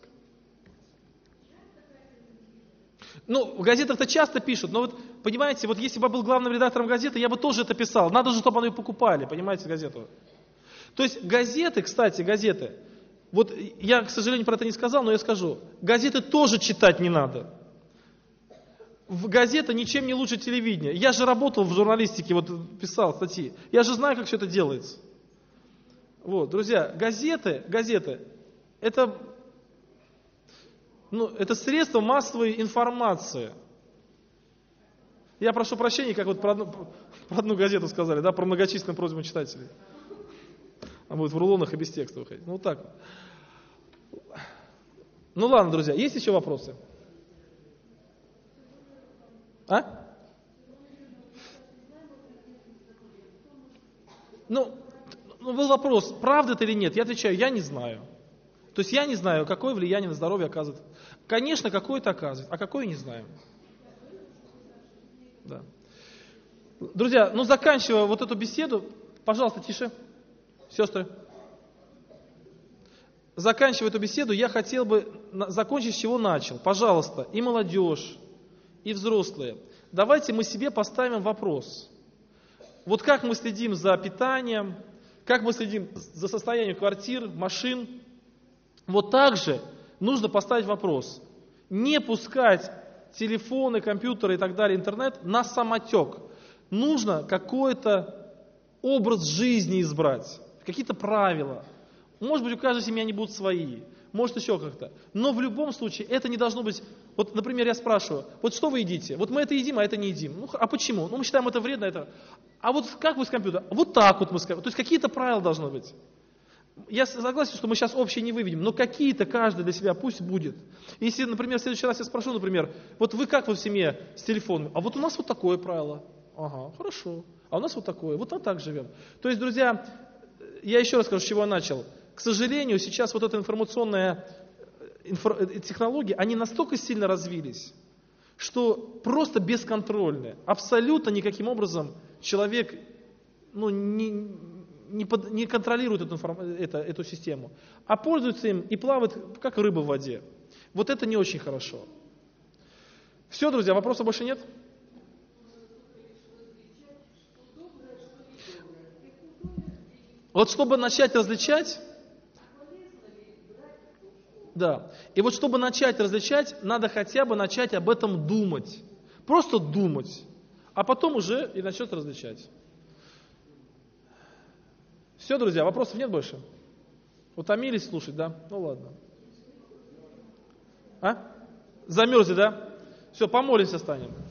Ну, в газетах-то часто пишут, но вот, понимаете, вот если бы я был главным редактором газеты, я бы тоже это писал. Надо же, чтобы они покупали, понимаете, газету. То есть газеты, кстати, газеты, вот я, к сожалению, про это не сказал, но я скажу, газеты тоже читать не надо. В газета ничем не лучше телевидения. Я же работал в журналистике, вот писал статьи. Я же знаю, как все это делается. Вот, друзья, газеты, газеты, это, ну, это средство массовой информации. Я прошу прощения, как вот про одну, про одну газету сказали, да, про многочисленные просьбы читателей. А будет в рулонах и без текста выходить. Ну, вот так вот. Ну, ладно, друзья, есть еще вопросы? А? Ну, ну, был вопрос, правда это или нет? Я отвечаю, я не знаю. То есть я не знаю, какое влияние на здоровье оказывает. Конечно, какое-то оказывает, а какое не знаю. Да. Друзья, ну заканчивая вот эту беседу, пожалуйста, тише. Сестры, заканчивая эту беседу, я хотел бы закончить, с чего начал. Пожалуйста, и молодежь, и взрослые, давайте мы себе поставим вопрос. Вот как мы следим за питанием, как мы следим за состоянием квартир, машин, вот так же нужно поставить вопрос. Не пускать телефоны, компьютеры и так далее, интернет на самотек. Нужно какой-то образ жизни избрать. Какие-то правила. Может быть, у каждой семьи они будут свои, может еще как-то. Но в любом случае это не должно быть... Вот, например, я спрашиваю, вот что вы едите? Вот мы это едим, а это не едим. Ну, а почему? Ну, мы считаем это вредно, это... А вот как вы с компьютером? Вот так вот мы с компьютером. То есть какие-то правила должны быть. Я согласен, что мы сейчас общие не выведем, но какие-то каждый для себя пусть будет. Если, например, в следующий раз я спрошу, например, вот вы как вы в семье с телефоном? А вот у нас вот такое правило. Ага, хорошо. А у нас вот такое. Вот мы так живем. То есть, друзья... Я еще раз скажу, с чего я начал. К сожалению, сейчас вот эта информационная инфор, технологии, они настолько сильно развились, что просто бесконтрольны. Абсолютно никаким образом человек ну, не, не, под, не контролирует эту, это, эту систему, а пользуется им и плавает, как рыба в воде. Вот это не очень хорошо. Все, друзья, вопросов больше нет? Вот чтобы начать различать, да, и вот чтобы начать различать, надо хотя бы начать об этом думать. Просто думать, а потом уже и начнет различать. Все, друзья, вопросов нет больше? Утомились слушать, да? Ну ладно. А? Замерзли, да? Все, помолимся станем.